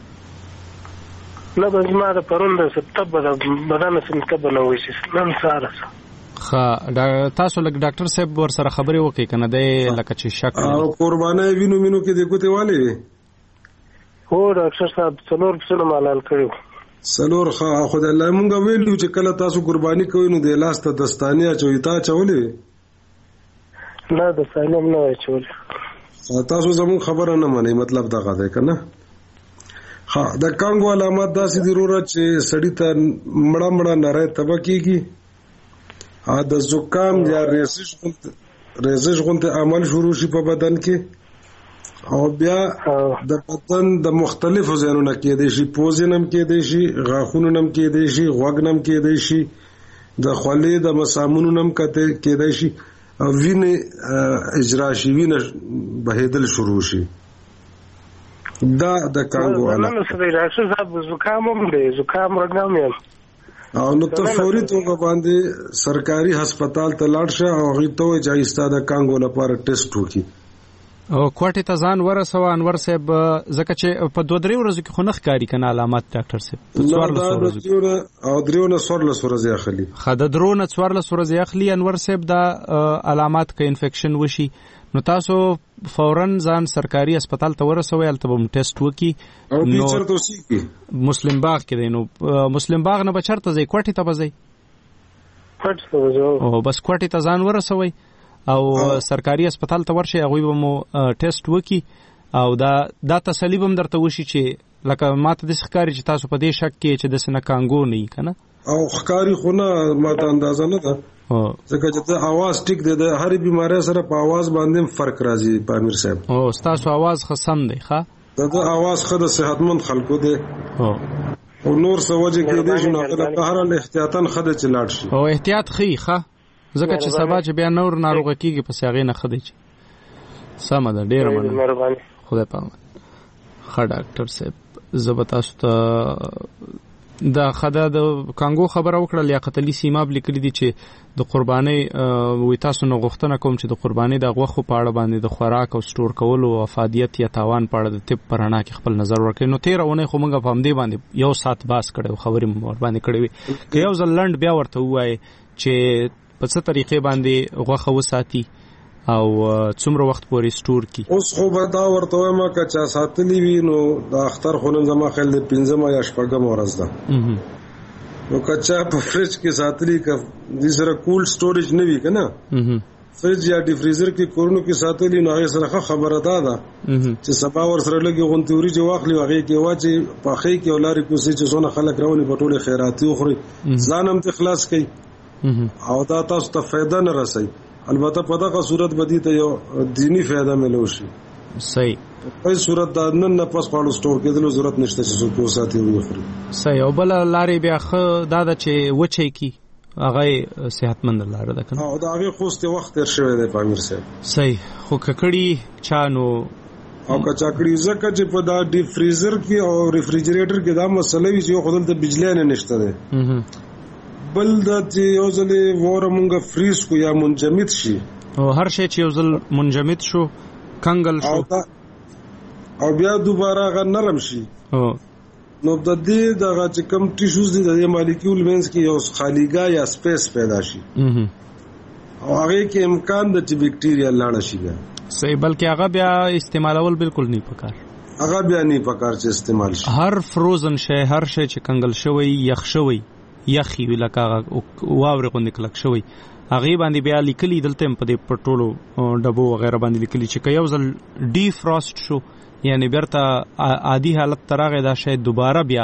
نه به ما د پرون د سپتمبر بدن سمکه بنوي شي نن ساره. خا تاسو لکه ډاکټر صاحب ور سره خبرې وکړي کنه د لکه چې شک او قربانه وینو وینو کې د ګوتې والي. هو ډاکټر صاحب څلور څلور مالال کړو. څلور خا خدای الله مونږ ویلو چې کله تاسو قرباني کوئ نو د لاس ته دستانیا چويتا چولې. نه د سالم نه چولې. تاسو زموږ خبره نه مانی مطلب دا غاده کنه. ها د کانګو علامات داسې ضرورت چې سړی ته مړه مړه نری تبه کیږي. ا د زکام یا ریزش ریزش غونډه عمل شروع شي په بدن کې او بیا د بدن د مختلفو ځایونو کې د شي پوزینم کې د شي غاښونو نم کې د شي غوګنم کې د شي د خولې د مسامونو نم کې د شي او وینې اجرا شي وینې بهیدل شروع شي. دا د کانګو علامه نو څه دی راځي صاحب زکام هم دی زکام رګام یم او نو ته فوري توګه باندې سرکاري هسپتال ته لاړ شه او هغه ته چې ایستاده کانګو لپاره ټیسټ وکړي. او کوټه ته ځان ورسو انور صاحب زکه چې په دوه درې ورځې کې خنخ کاری کنه علامات ډاکټر صاحب څوارلس ورځې او دریونه څوارلس ورځې اخلي. خاله درونه څوارلس ورځې اخلي انور صاحب دا علامات کې انفیکشن وشي نو تاسو فورا ځان سرکاري هسپتال ته ورسوي الته به ټیسټ وکي. او ټیچر ته وسی مسلم باغ کې دی نو مسلم باغ نه بچرته ځي کوټه ته بځي کوټه ته او بس کوټه ته ځان ورسوي او سرکاري هسپتال ته ورشي هغه به مو ټیسټ وکي او دا دا تسلی به درته وشي چې لکه ماته د ښکاری چې تاسو په دې شک کې چې د سنه کانګو نه کنه او ښکاری خو نه ماته اندازه نه ده ځکه چې ته आवाज ټیک دی د هر بیماری سره په आवाज باندې فرق راځي پامیر صاحب. او تاسو आवाज خصم دی ښه دا आवाज خو د صحتمند خلکو دی او او نور څه وجه کې دي چې نو په هر حال احتیاطاً خده چلاړ شي او احتیاط خي ښه ځکه چې سبا چې بیا نور ناروغ کیږي پس هغه نه خده چي سم ده. ډیر مننه خدای پاک. ښه ډاکټر صاحب زبتاسو ته دا خدا د کانګو خبره وکړه لیاقت علي سیماب لیکلي دي چې د قرباني وې تاسو نو غوښتنه کوم چې د قرباني د غوښو په اړه باندې د خوراک او سٹور کولو او افادیت یا تاوان په اړه د طب پرانا کې خپل نظر ورکړي. نو تیر اونۍ خو موږ په همدې باندې یو سات باس کړو خبرې مور باندې کړې وي که یو ځل لند بیا ورته وایي چې په څه طریقې باندې غوښه وساتي او څومره وخت پورې سٹور کی. اوس خو به دا ورته وایم که چا ساتلی وي نو د اختر خو نن زما خیال دی پنځمه یا شپږمه ورځ ده نو که چا په فریج کې ساتلی که دې سره کول سټوریج نه وي که نه فریج یا ډیفریزر کې کورونو کې ساتلی نو هغې سره ښه خبره دا ده چې سبا ورسره لږې غونتې وریجې واخلي هغې کې واچي پخې کې او لارې کوسي چې څونه خلک راولي په ټولې خیراتي وخوري ځان هم ترې خلاص کوي او دا تاسو ته فایده نه رسوي. البته په دغه صورت باندې ته یو دینی فایده ملو شي. صحیح. په صورت دا نن نه پس پاړو سٹور کېدلو ضرورت نشته چې څوک وساتي وي خوري. صحیح. او بل لارې بیا خو دا د چې وچی کی هغه صحتمند لار ده کنه. او دا هغه خوسته وخت تر شوی دی پامیر صاحب. صحیح. خو ککړی چانو او کچاکړی زکه چې په دا ډیپ فریزر کې او ریفریجریټر کې دا مسله وی چې خودل ته بجلی نه نشته ده بل د چې یو ځل وره مونږه فریز کو یا منجمد شي او هر شی چې یو ځل منجمد شو کنګل شو او بیا دوباره غ نرم شي او نو د دې دغه چې کم ټیشوز دي د مالیکول مینس کې یو خالیګا یا سپیس پیدا شي او هغه کې امکان د چې بکټیریا لاړ شي بیا. صحیح. بلکې هغه بیا استعمالول بالکل نه پکار هغه بیا نه پکار چې استعمال شي. هر فروزن شی هر شی چې کنګل شوی یخ شوی یخی لکه واورې غوندې کلک شوی هغې باندې بیا لیکلي دلته هم په دې پټولو ډبو وغیره باندې لیکلي چې که یو ځل ډي فراسټ شو یعنی بیرته عادي حالت ته راغی دا شاید دوباره بیا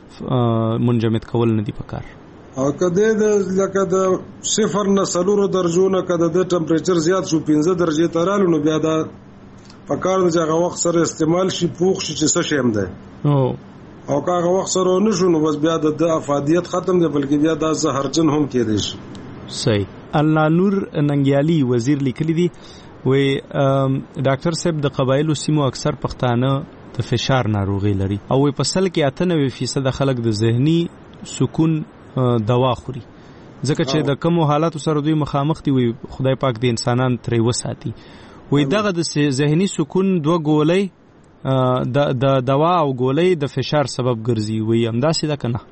منجمد کول نه دي پکار. او که د لکه د صفر نه څلورو درجو نه که د ټمپریچر زیات شو پنځه درجې ته رالو نو بیا دا پکار ده چې هغه وخت سره استعمال شي پوخ شي چې څه شی هم دی او که هغه وخت سره نه شو نو بس بیا د افادیت ختم دی بلکې بیا دا زهرجن هم کېدی شي. صحیح. الله نور ننګیالي وزیر لیکلی دی وی ډاکټر صاحب د قبایلو سیمو اکثر پښتانه د فشار ناروغي لري او وی په سل کې اته نوي فیصد خلک د ذهني سکون دوا خوري ځکه چې د کومو حالاتو سره دوی مخامخ دي وي خدای پاک د انسانان ترې وساتي. وی دغه د ذهني سکون دوه ګولۍ د د دوا او ګولۍ د فشار سبب ګرځي وي همداسې ده کنه؟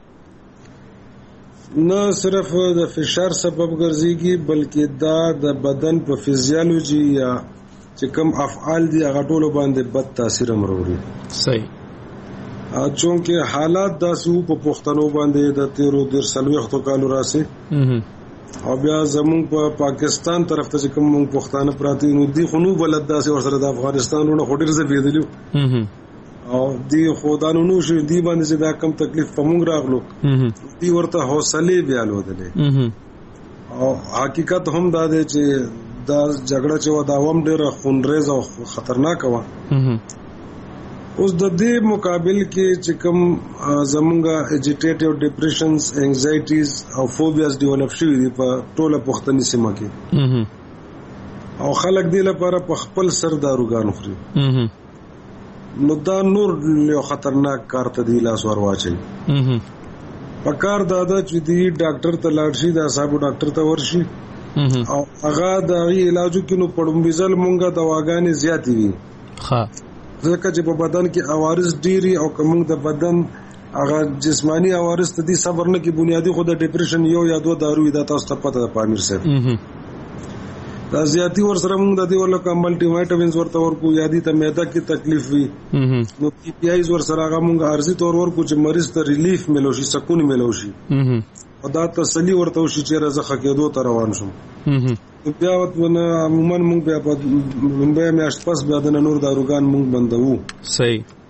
نه صرف د فشار سبب ګرځيږي بلکې دا د بدن په فزیالوجي یا چې کوم افعال دي هغه ټول باندې بد تاثیر هم وروړي. صحیح. چونکه حالات داسې په پښتنو باندې د تیرو در سلويختو کالو راسي او بیا زمون په پا پاکستان طرف ته چې کوم مونږ پښتانه پراتی نو دی خو نو بلد داسې ورسره د افغانستان ونه خډیر زه بيدلیو او دی خدانو نو شو دی باندې چې دا کم تکلیف په مونږ راغلو دی ورته حوصله بیا لودلې او حقیقت هم دا دی چې دا جګړه چې و دا وم ډیره خونریز او خطرناک و. اوس د دې مقابل کې چې کوم زمونږه اجیټیټیو ډیپریشنز انزایټیز او فوبیاز ډیولپ شوي دي په ټوله پښتني سیمه کې او خلک دې لپاره په خپل سر داروګان خوري نو دا نور یو خطرناک کار ته دی لاس ور واچي. په کار دا ده چې دی ډاکټر ته لاړ شي د اعصابو ډاکټر ته ورشي او هغه د علاجو کې نو پړمبیزل مونږه دواګانې زیاتې وي ښه ځکه چې په بدن کې عوارض ډيري او کوم د بدن هغه جسمانی عوارض ته دي صبر نه کې بنیادی خو د ډیپریشن یو یا دوه دارو دا تاسو ته پته ده پامیر صاحب دا زیاتی ور سره موږ د دې ورلکه ملټي وایټامینز ورته ورکو یادی ته معده کې تکلیف وي نو پی پی آیز ور سره هغه موږ ارزي تور ورکو چې مریض ته ریلیف ملو شي سکون ملو شي او دا تسلی ورته وشي چې رزخه کېدو ته روان شم. بیا ونه عموما موږ بیا په ممبئی میاشت پس بیا د نور داروګان موږ بندوو. صحیح.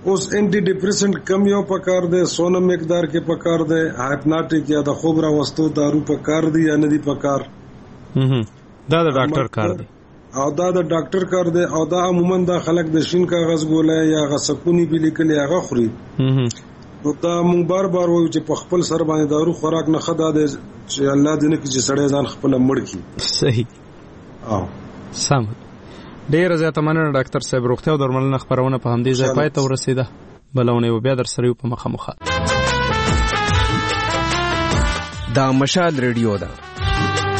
اوس انټي ډیپریسنټ کم یو پکار دی، سونه مقدار کې پکار دی، هایپناټیک یا د خوب را وستو دارو پکار دی یا نه دی پکار. دا د ډاکټر کار دی او دا د ډاکټر کار دی او دا عموما د خلک د شین کاغذ ګولای یا غسکونی به لیکل هغه خوري. نو دا مونږ بار بار وایو چې په خپل سر باندې دارو خوراک نه خدا دی چې الله دې نه کې چې سړی ځان خپل مړ کی. صحیح او سم. ډیر زیاته مننه ډاکټر صاحب. روغتیا او درملنه خبرونه په همدې ځای پای ته ورسیده. بلونه یو بیا در سره یو په مخه مخه. دا مشال ریډیو ده.